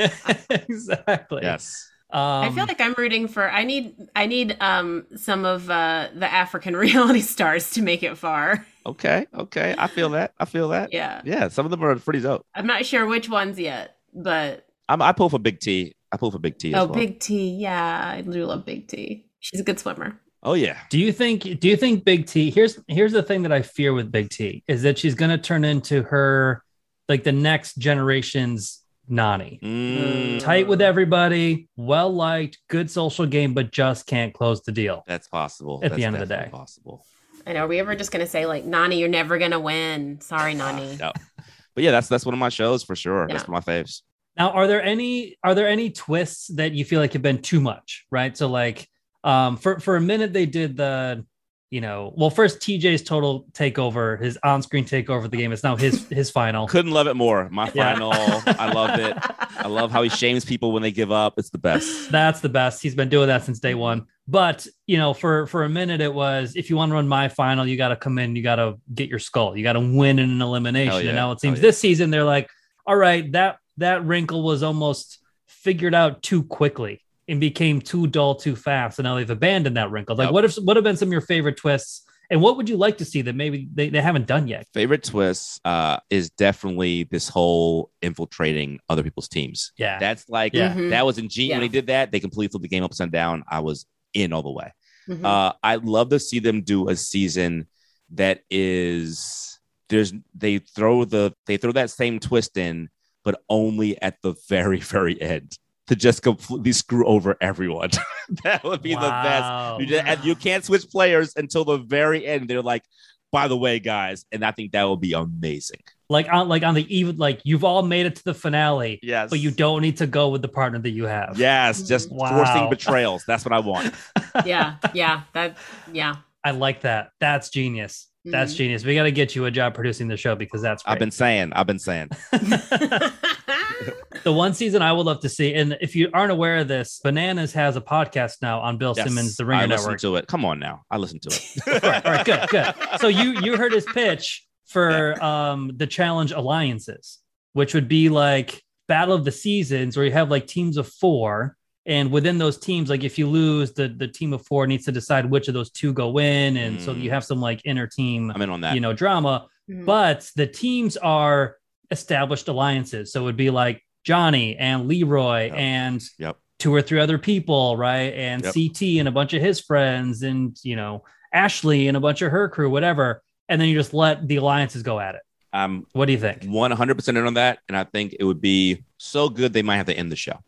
Exactly. Yes. Um, I feel like I'm rooting for. I need. I need um some of uh, the African reality stars to make it far. Okay. Okay. I feel that. I feel that. Yeah. Yeah. Some of them are pretty dope. I'm not sure which ones yet, but I'm, I pull for Big T. I pull for Big T. As oh, well. Big T. Yeah, I do love Big T. She's a good swimmer. Oh yeah. Do you think? Do you think Big T? Here's here's the thing that I fear with Big T is that she's going to turn into her, like the next generation's Nani. Mm, Tight with everybody, well liked, good social game, but just can't close the deal. that's possible. At That's the end of the definitely day. possible. I know. Are we ever just gonna say like, Nani, you're never gonna win? Sorry, Nani. No. But yeah, that's that's one of my shows for sure. That's Yeah. one of my faves. Now, are there any are there any twists that you feel like have been too much? Right. So like, um, for for a minute they did the, you know, well, first T J's total takeover, his on-screen takeover of the game. It's now his his final. Couldn't love it more. My Yeah. final. I loved it. I love how he shames people when they give up. It's the best. That's the best. He's been doing that since day one. But, you know, for, for a minute, it was, if you want to run my final, you got to come in, you got to get your skull, you got to win in an elimination. Hell yeah. And now it seems Hell yeah. this season, they're like, all right, that, that wrinkle was almost figured out too quickly and became too dull, too fast. And now they've abandoned that wrinkle. Like Yep. what if, what have been some of your favorite twists? And what would you like to see that maybe they, they haven't done yet? Favorite twist uh, is definitely this whole infiltrating other people's teams. Yeah. That's like, Yeah. Mhm. that was ingenious. Yeah. When they did that, they completely flipped the game upside down. I was in all the way. Mhm. Uh, I'd love to see them do a season that is there's they throw the they throw that same twist in, but only at the very very end to just completely screw over everyone. That would be Wow. the best. You, just, and you can't switch players until the very end. They're like, by the way, guys, and I think that would be amazing. Like on, like on the even, like you've all made it to the finale, Yes, but you don't need to go with the partner that you have. Yes, just Wow. forcing betrayals. That's what I want. yeah, yeah, that, yeah. I like that. That's genius. That's Mhm. genius. We got to get you a job producing the show because that's great. I've been saying. I've been saying. The one season I would love to see, and if you aren't aware of this, Bananas has a podcast now on Bill Yes, Simmons, the Ringer I Network. listened to it. Come on now, I listened to it. all, right, all right, good, good. So you you heard his pitch for um the challenge alliances, which would be like battle of the seasons, where you have like teams of four, and within those teams, like if you lose, the the team of four needs to decide which of those two go in, and so Mm. you have some like inner team, I'm in on that. you know, drama. Mhm. But the teams are established alliances, so it would be like Johnny and Leroy Yep. and Yep. two or three other people, right? And Yep. C T and a bunch of his friends, and you know, Ashley and a bunch of her crew, whatever. And then you just let the alliances go at it. I'm What do you think? one hundred percent in on that, and I think it would be so good they might have to end the show.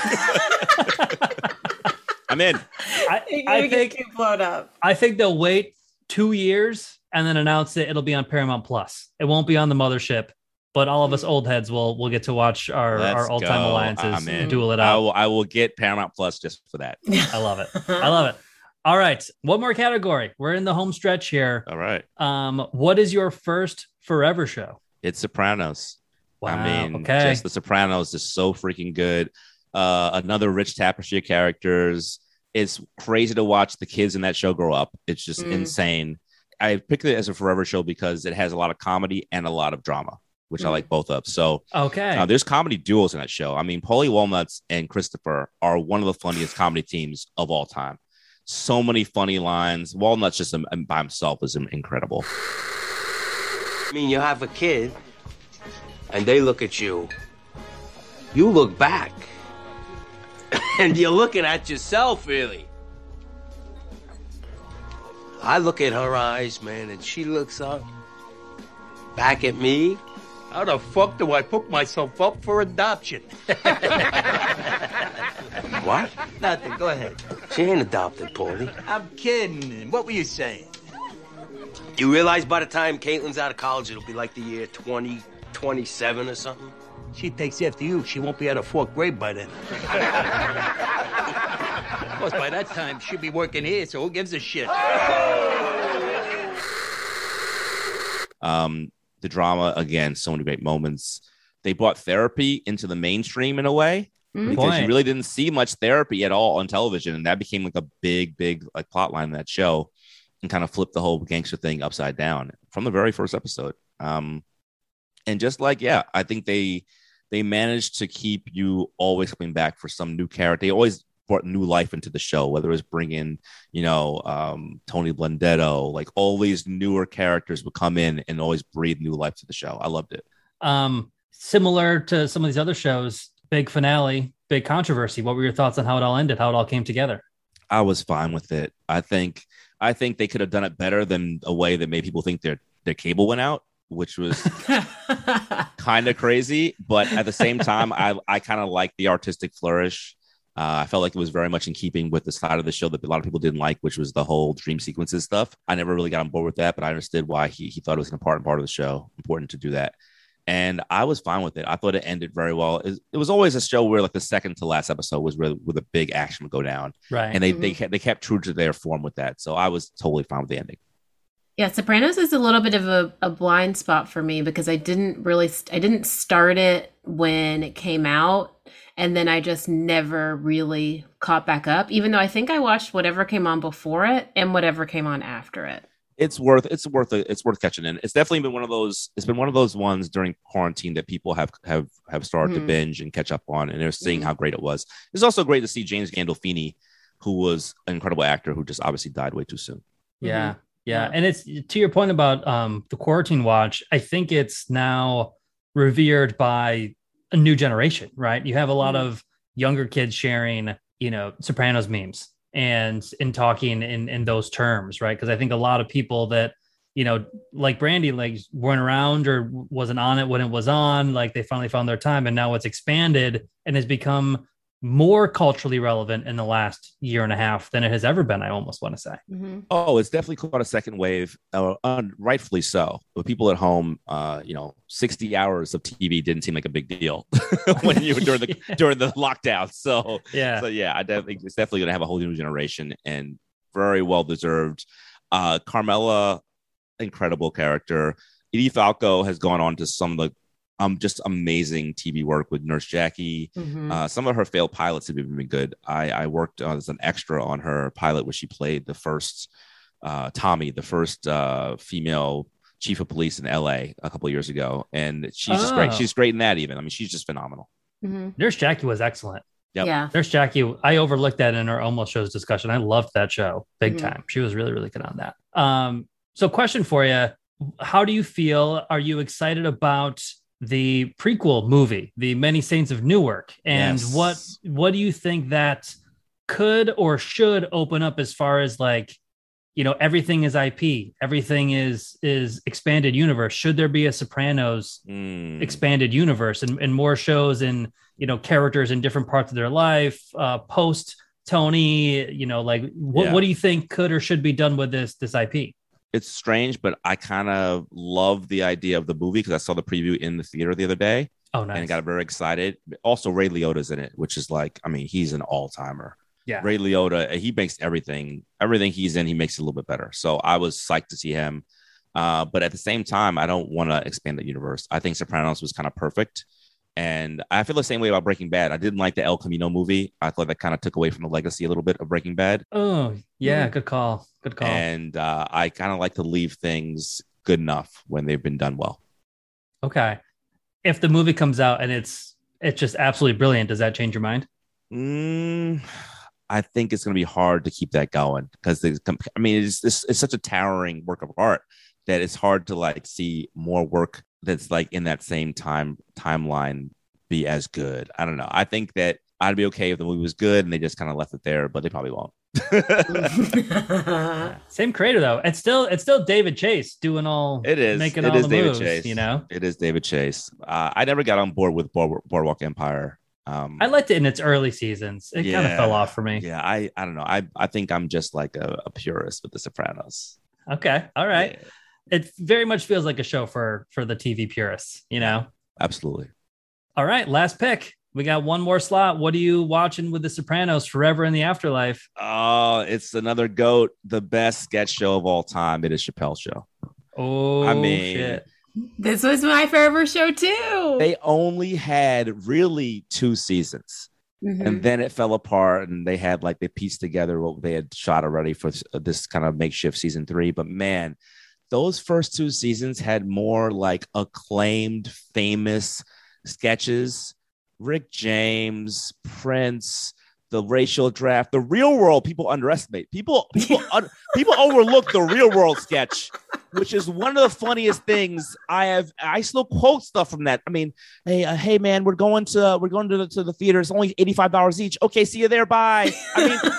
I'm in. I, You're I gonna get think too blown up. I think they'll wait two years and then announce it. It'll be on Paramount Plus. It won't be on the mothership, but all of us old heads will will get to watch our, our old time alliances duel it out. I will, I will get Paramount Plus just for that. I love it. I love it. All right, one more category. We're in the home stretch here. All right. Um, what is your first forever show? It's Sopranos. Wow. I mean, okay. just The Sopranos is so freaking good. Uh, another rich tapestry of characters. It's crazy to watch the kids in that show grow up. It's just Mm. insane. I picked it as a forever show because it has a lot of comedy and a lot of drama, which I Mm. like both of. So Okay. uh, there's comedy duos in that show. I mean, Paulie Walnuts and Christopher are one of the funniest comedy teams of all time. So many funny lines. Walnuts just um, by himself is incredible. I mean, you have a kid, and they look at you. You look back, and you're looking at yourself, really. I look at her eyes, man, and she looks up, back at me. How the fuck do I put myself up for adoption? What? Nothing. Go ahead. She ain't adopted, Paulie. I'm kidding. What were you saying? You realize by the time Caitlin's out of college, it'll be like the year twenty twenty-seven or something? She takes after you. She won't be out of fourth grade by then. Of course, by that time, she'll be working here, so who gives a shit? Um, the drama, again, so many great moments. They brought therapy into the mainstream in a way Mm. because Point. you really didn't see much therapy at all on television. And that became like a big, big like plot line in that show and kind of flipped the whole gangster thing upside down from the very first episode. Um, and just like, yeah, I think they they managed to keep you always coming back for some new character. They always brought new life into the show, whether it was bringing, you know, um, Tony Blundetto, like all these newer characters would come in and always breathe new life to the show. I loved it. Um, similar to some of these other shows, big finale, big controversy. What were your thoughts on how it all ended, how it all came together? I was fine with it. I think I think they could have done it better than a way that made people think their their cable went out, which was kind of crazy. But at the same time, I I kind of like the artistic flourish. Uh, I felt like it was very much in keeping with the side of the show that a lot of people didn't like, which was the whole dream sequences stuff. I never really got on board with that, but I understood why he he thought it was an important part of the show, important to do that. And I was fine with it. I thought it ended very well. It, it was always a show where like the second to last episode was where, where the big action would go down. Right. And they, Mhm. they, kept, they kept true to their form with that. So I was totally fine with the ending. Yeah, Sopranos is a little bit of a, a blind spot for me because I didn't really, st- I didn't start it when it came out. And then I just never really caught back up, even though I think I watched whatever came on before it and whatever came on after it. It's worth it's worth it. It's worth catching in. It's definitely been one of those. It's been one of those ones during quarantine that people have have have started Mhm. to binge and catch up on, and they're seeing Mhm. how great it was. It's also great to see James Gandolfini, who was an incredible actor, who just obviously died way too soon. Yeah. Mhm. Yeah. Yeah. And it's to your point about um, the quarantine watch. I think it's now revered by a new generation, right? You have a lot Mhm. of younger kids sharing, you know, Sopranos memes and in talking in, in those terms, right? Because I think a lot of people that, you know, like Brandy, like weren't around or wasn't on it when it was on, like they finally found their time and now it's expanded and has become more culturally relevant in the last year and a half than it has ever been, I almost want to say. Mm-hmm. Oh, it's definitely caught a second wave, uh, uh, rightfully so. With people at home, uh, you know, sixty hours of T V didn't seem like a big deal when you were during the Yeah. during the lockdown. So Yeah. so yeah, I definitely it's definitely going to have a whole new generation and very well deserved. Uh, Carmela, incredible character. Edie Falco has gone on to some of the um just amazing T V work with Nurse Jackie. Mm-hmm. Uh, some of her failed pilots have been been good. I, I worked uh, as an extra on her pilot where she played the first uh, Tommy, the first uh, female chief of police in L A a couple of years ago, and she's just great. Oh. She's great in that. Even I mean, she's just phenomenal. Mm-hmm. Nurse Jackie was excellent. Yep. Yeah. Nurse Jackie, I overlooked that in our Almost Shows discussion. I loved that show big Mhm. time. She was really, really good on that. Um, so question for you. How do you feel? Are you excited about the prequel movie, The Many Saints of Newark? And Yes. what what do you think that could or should open up as far as like, you know, everything is I P, everything is is expanded universe. Should there be a Sopranos Mm. expanded universe and, and more shows and, you know, characters in different parts of their life, uh, post Tony, you know, like what, Yeah. what do you think could or should be done with this, this I P? It's strange, but I kind of love the idea of the movie because I saw the preview in the theater the other day. Oh, nice. And got very excited. Also, Ray Liotta's in it, which is like, I mean, he's an all-timer. Yeah. Ray Liotta, he makes everything, everything he's in, he makes it a little bit better. So I was psyched to see him. Uh, but at the same time, I don't want to expand the universe. I think Sopranos was kind of perfect. And I feel the same way about Breaking Bad. I didn't like the El Camino movie. I thought that kind of took away from the legacy a little bit of Breaking Bad. Oh, yeah. Good call. Good call. And uh, I kind of like to leave things good enough when they've been done well. Okay. If the movie comes out and it's it's just absolutely brilliant, does that change your mind? Mm, I think it's going to be hard to keep that going because I mean, it's, it's it's such a towering work of art that it's hard to like see more work that's like in that same time timeline be as good. I don't know. I think that I'd be okay if the movie was good and they just kind of left it there, but they probably won't. Same creator though. It's still it's still David Chase doing all. It is making it all is the David moves. Chase. You know, it is David Chase. Uh, I never got on board with Board, Boardwalk Empire. Um, I liked it in its early seasons. It yeah, kind of fell off for me. Yeah, I I don't know. I I think I'm just like a, a purist with The Sopranos. Okay, all right. Yeah. It very much feels like a show for for the T V purists. You know, absolutely. All right, last pick. We got one more slot. What are you watching with The Sopranos forever in the afterlife? Oh, it's another GOAT, the best sketch show of all time. It is Chappelle's Show. Oh, I mean, shit. This was my forever show too. They only had really two seasons. Mm-hmm. And then it fell apart and they had like they pieced together what they had shot already for this kind of makeshift season three. But man, those first two seasons had more like acclaimed, famous sketches. Rick James, Prince, the racial draft, the Real World. People underestimate. People, people, un- people overlook the Real World sketch, which is one of the funniest things I have. I still quote stuff from that. I mean, hey, uh, hey, man, we're going to uh, we're going to the, to the theater. It's only eighty-five dollars each. Okay, see you there. Bye. I mean.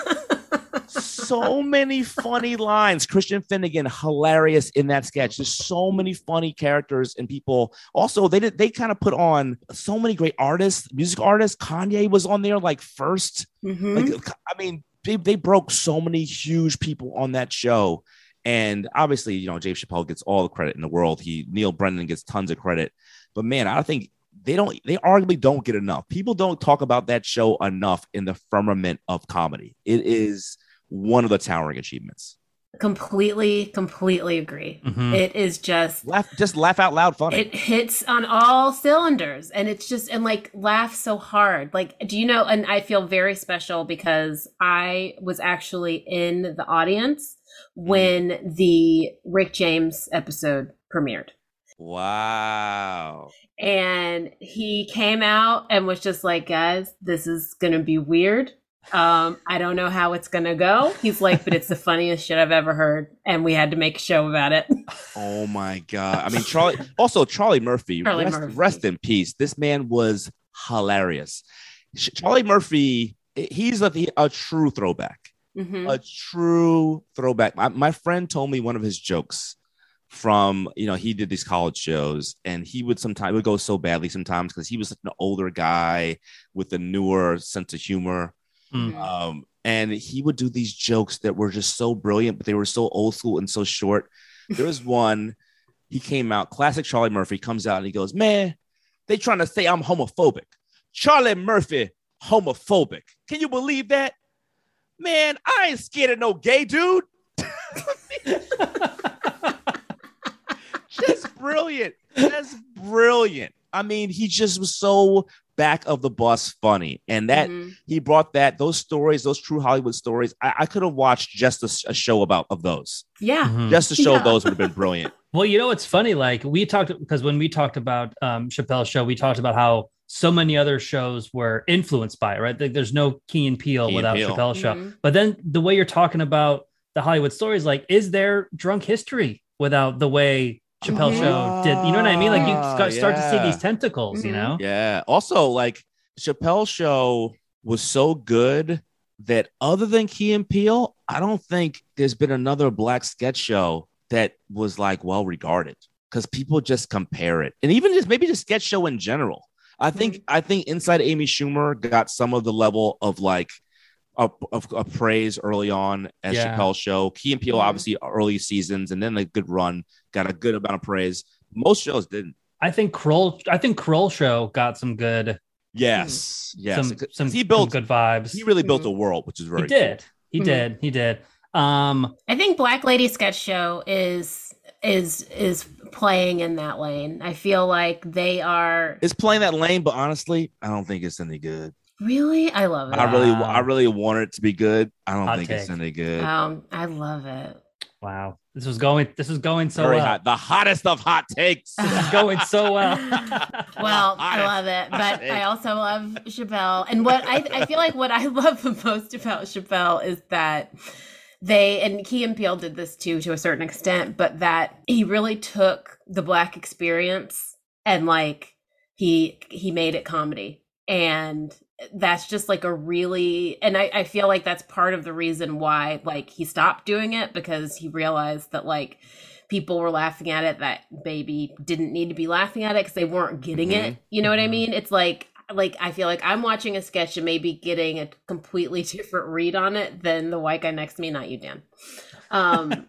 So many funny lines. Christian Finnegan, hilarious in that sketch. There's so many funny characters and people. Also, they did they kind of put on so many great artists, music artists. Kanye was on there like first. Mm-hmm. Like, I mean, they, they broke so many huge people on that show. And obviously, you know, Dave Chappelle gets all the credit in the world. He Neil Brennan gets tons of credit. But man, I think they don't they arguably don't get enough. People don't talk about that show enough in the firmament of comedy. It is one of the towering achievements. Completely, completely agree. Mm-hmm. It is just laugh, just laugh out loud funny. It hits on all cylinders, and it's just and like laugh so hard. Like, do you know? And I feel very special because I was actually in the audience when mm. the Rick James episode premiered. Wow. And he came out and was just like, guys, this is gonna be weird. Um, I don't know how it's gonna go. He's like, but it's the funniest shit I've ever heard, and we had to make a show about it. Oh my god! I mean, Charlie. Also, Charlie Murphy. Charlie rest, Murphy. Rest in peace. This man was hilarious. Charlie Murphy. He's a, a true throwback. Mm-hmm. A true throwback. My, my friend told me one of his jokes from, you know, he did these college shows, and he would sometimes it would go so badly sometimes because he was like an older guy with a newer sense of humor. Mm. Um, and he would do these jokes that were just so brilliant, but they were so old school and so short. There was one, he came out, classic Charlie Murphy, comes out and he goes, man, they trying to say I'm homophobic. Charlie Murphy, homophobic. Can you believe that? Man, I ain't scared of no gay dude. Just brilliant. Just brilliant. I mean, he just was so back of the bus funny. And that mm-hmm. he brought that, those stories, those true Hollywood stories. I, I could have watched just a, a show about of those. Yeah. Mm-hmm. Just a show yeah. of those would have been brilliant. Well, you know, it's funny. Like we talked, because when we talked about um, Chappelle's Show, we talked about how so many other shows were influenced by it, right? Like, there's no Key and Peele Key without and Peele. Chappelle's mm-hmm. Show. But then the way you're talking about the Hollywood stories, like, is there drunk history without the way Chappelle's mm-hmm. Show did? You know what I mean? Like, you start, yeah. start to see these tentacles, mm-hmm. you know? Yeah. Also, like, Chappelle's Show was so good that other than Key and Peele, I don't think there's been another black sketch show that was like well regarded because people just compare it. And even just maybe the sketch show in general. I think mm-hmm. I think Inside Amy Schumer got some of the level of like of, of, of praise early on as Yeah. Chappelle's show. Key and Peele, Mhm. obviously, early seasons, and then a good run, got a good amount of praise. Most shows didn't. I think Kroll. I think Kroll show got some good. Yes, yes. Some 'Cause some he built some good vibes. He really built Mhm. a world, which is very He did. He Mhm. did. He did. Um, I think Black Lady Sketch Show is is is playing in that lane. I feel like they are It's playing that lane, but honestly, I don't think it's any good. really. I love it. I really, Wow. I really want it to be good. I don't Hot think it's take. any good. Um, I love it. wow. This was going. This was going so Very well. hot, the hottest of hot takes. This is going so well. Well, I love it, but I also love Chappelle. And what I, I feel like what I love the most about Chappelle is that they, and Key and Peele did this too to a certain extent, but that he really took the Black experience and like he he made it comedy. And that's just like a really, and I, I feel like that's part of the reason why like he stopped doing it, because he realized that like people were laughing at it that maybe didn't need to be laughing at it because they weren't getting Mhm. it. You know what I Mhm. mean? It's like like I feel like I'm watching a sketch and maybe getting a completely different read on it than the white guy next to me, not you, Dan. Um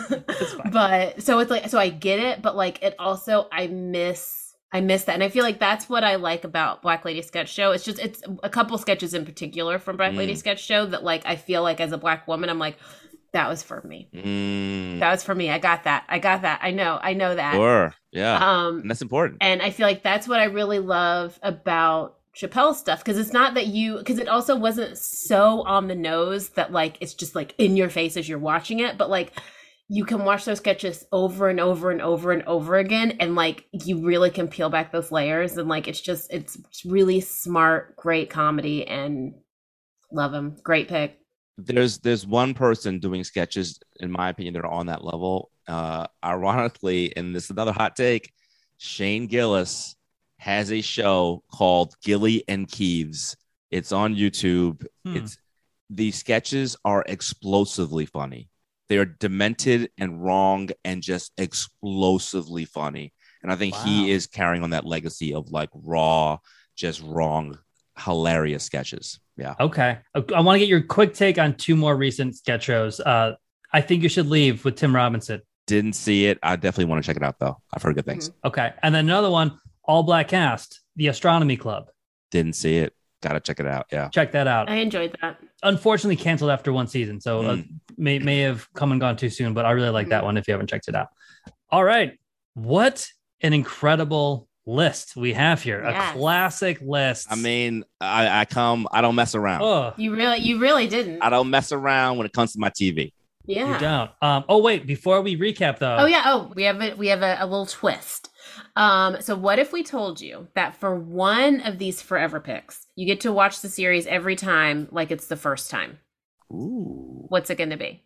but so it's like so I get it, but like it also I miss I miss that. And I feel like that's what I like about Black Lady Sketch Show. It's just it's a couple sketches in particular from Black Lady Mm. Sketch Show that like I feel like as a Black woman, I'm like, that was for me. Mm, That was for me. I got that. I got that. I know. I know that. sure, yeah, Um, and that's important. and I feel like that's what I really love about Chappelle's stuff, because it's not that you, because it also wasn't so on the nose that like it's just like in your face as you're watching it, but like you can watch those sketches over and over and over and over again, and like you really can peel back those layers, and like it's just it's really smart, great comedy, and love him. Great pick. There's there's one person doing sketches, in my opinion, that are on that level. Uh, ironically, and this is another hot take, Shane Gillis has a show called Gilly and Keeves. It's on YouTube. Hmm. It's the sketches are explosively funny. They are demented and wrong and just explosively funny. And I think Wow. he is carrying on that legacy of like raw, just wrong, hilarious sketches. Yeah. Okay. I want to get your quick take on two more recent sketch shows. Uh, I Think You Should Leave with Tim Robinson. Didn't see it. I definitely want to check it out though. I've heard good things. Okay. And then another one, All Black Cast, The Astronomy Club. Didn't see it. Gotta check it out. Yeah. Check that out. I enjoyed that. Unfortunately canceled after one season, so uh, Mm. may may have come and gone too soon, but I really like that Mhm. one if you haven't checked it out. All right. What an incredible list we have here. Yes. A classic list. I mean, I, I come, I don't mess around. oh, You really, you really didn't. I don't mess around when it comes to my T V. Yeah. you don't. Um, oh, wait, before we recap though. Oh yeah. Oh, we have a we have a, a little twist. Um, so what if we told you that for one of these forever picks, you get to watch the series every time like it's the first time? Ooh. What's it going to be?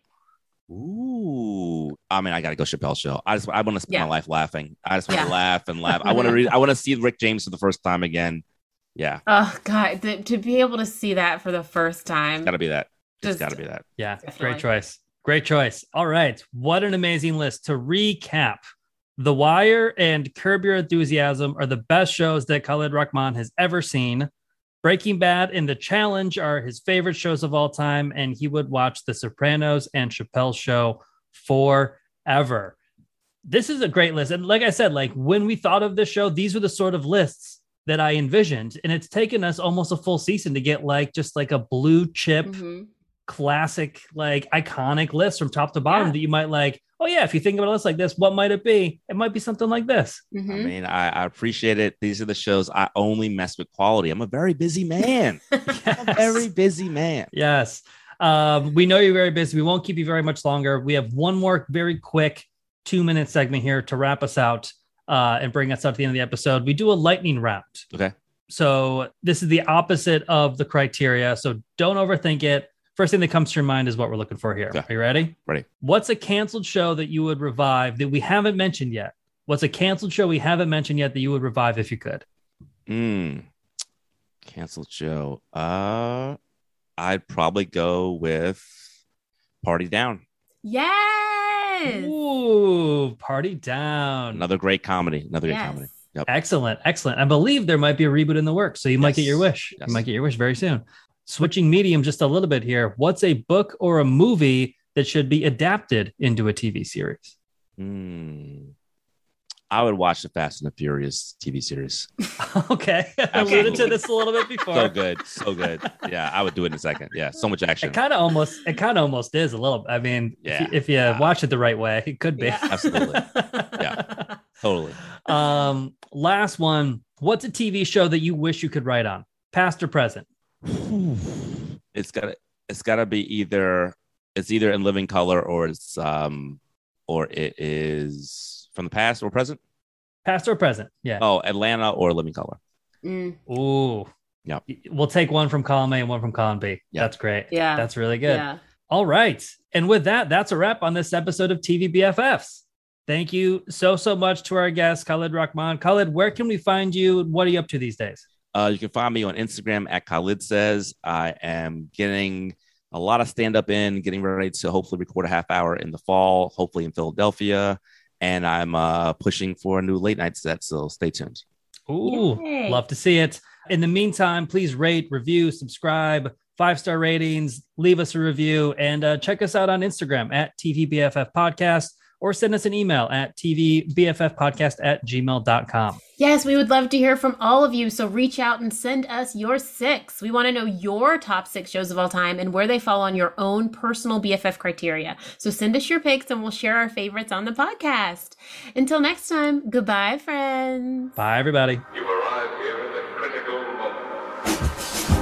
Ooh. I mean, I gotta go Chappelle show. I just I want to spend Yeah. my life laughing. I just want to Yeah. laugh and laugh. I want to read I want to see Rick James for the first time again. Yeah. Oh God, th- to be able to see that for the first time. Gotta be that. It's Just- gotta be that. Yeah, Definitely. great choice. Great choice. All right. What an amazing list. To recap, The Wire and Curb Your Enthusiasm are the best shows that Khalid Rahman has ever seen. Breaking Bad and The Challenge are his favorite shows of all time, and he would watch The Sopranos and Chappelle's Show forever. This is a great list. And like I said, like when we thought of this show, these were the sort of lists that I envisioned. And it's taken us almost a full season to get like just like a blue chip Mhm. classic, like iconic list from top to bottom Yeah. that you might like, oh yeah, if you think about a list like this, what might it be? It might be something like this. I Mhm. mean, I, I appreciate it. These are the shows I only mess with quality. I'm a very busy man. I'm a very busy man. Yes. Um, we know you're very busy. We won't keep you very much longer. We have one more very quick two minute segment here to wrap us out uh, and bring us up to the end of the episode. We do a lightning round. Okay. So this is the opposite of the criteria. So don't overthink it. First thing that comes to your mind is what we're looking for here. Okay. Are you ready? Ready. What's a canceled show that you would revive that we haven't mentioned yet? What's a canceled show we haven't mentioned yet that you would revive if you could? Mm. Canceled show. Uh, I'd probably go with Party Down. Yes. Ooh, Party Down. Another great comedy. Another Yes. great comedy. Yep. Excellent. Excellent. I believe there might be a reboot in the works. So you might get your Yes. wish. Yes. You might get your wish very soon. switching medium just a little bit here, what's a book or a movie that should be adapted into a T V series? Hmm. I would watch the Fast and the Furious T V series. Okay. I alluded to this a little bit before. So good. So good. Yeah, I would do it in a second. Yeah, so much action. It kind of almost, it kind of almost is a little, I mean, Yeah. if you, if you Yeah. watch it the right way, it could be. Yeah. Absolutely. Yeah, totally. Um, last one. What's a T V show that you wish you could write on, past or present? It's gotta it's gotta be either it's either in living color or it's um or it is from the past or present. Past or present? Yeah. Oh, Atlanta or living color. Mm. Ooh. Yeah. We'll take one from column A and one from column B. Yeah. That's great. Yeah. That's really good. Yeah. All right. And with that, that's a wrap on this episode of T V B F Fs. Thank you so, so much to our guest, Khalid Rahman. Khalid, where can we find you? What are you up to these days? Uh, you can find me on Instagram at Khalid Says. I am getting a lot of stand up in, getting ready to hopefully record a half hour in the fall, hopefully in Philadelphia. And I'm uh, pushing for a new late night set. So stay tuned. Ooh, Yay. love to see it. In the meantime, please rate, review, subscribe, five-star ratings, leave us a review, and uh, check us out on Instagram at T V B F F Podcast, or send us an email at T V B F F podcast at gmail dot com. Yes, we would love to hear from all of you. So reach out and send us your six. We want to know your top six shows of all time and where they fall on your own personal B F F criteria. So send us your picks and we'll share our favorites on the podcast. Until next time, goodbye, friends. Bye, everybody. You've arrived here at a critical moment.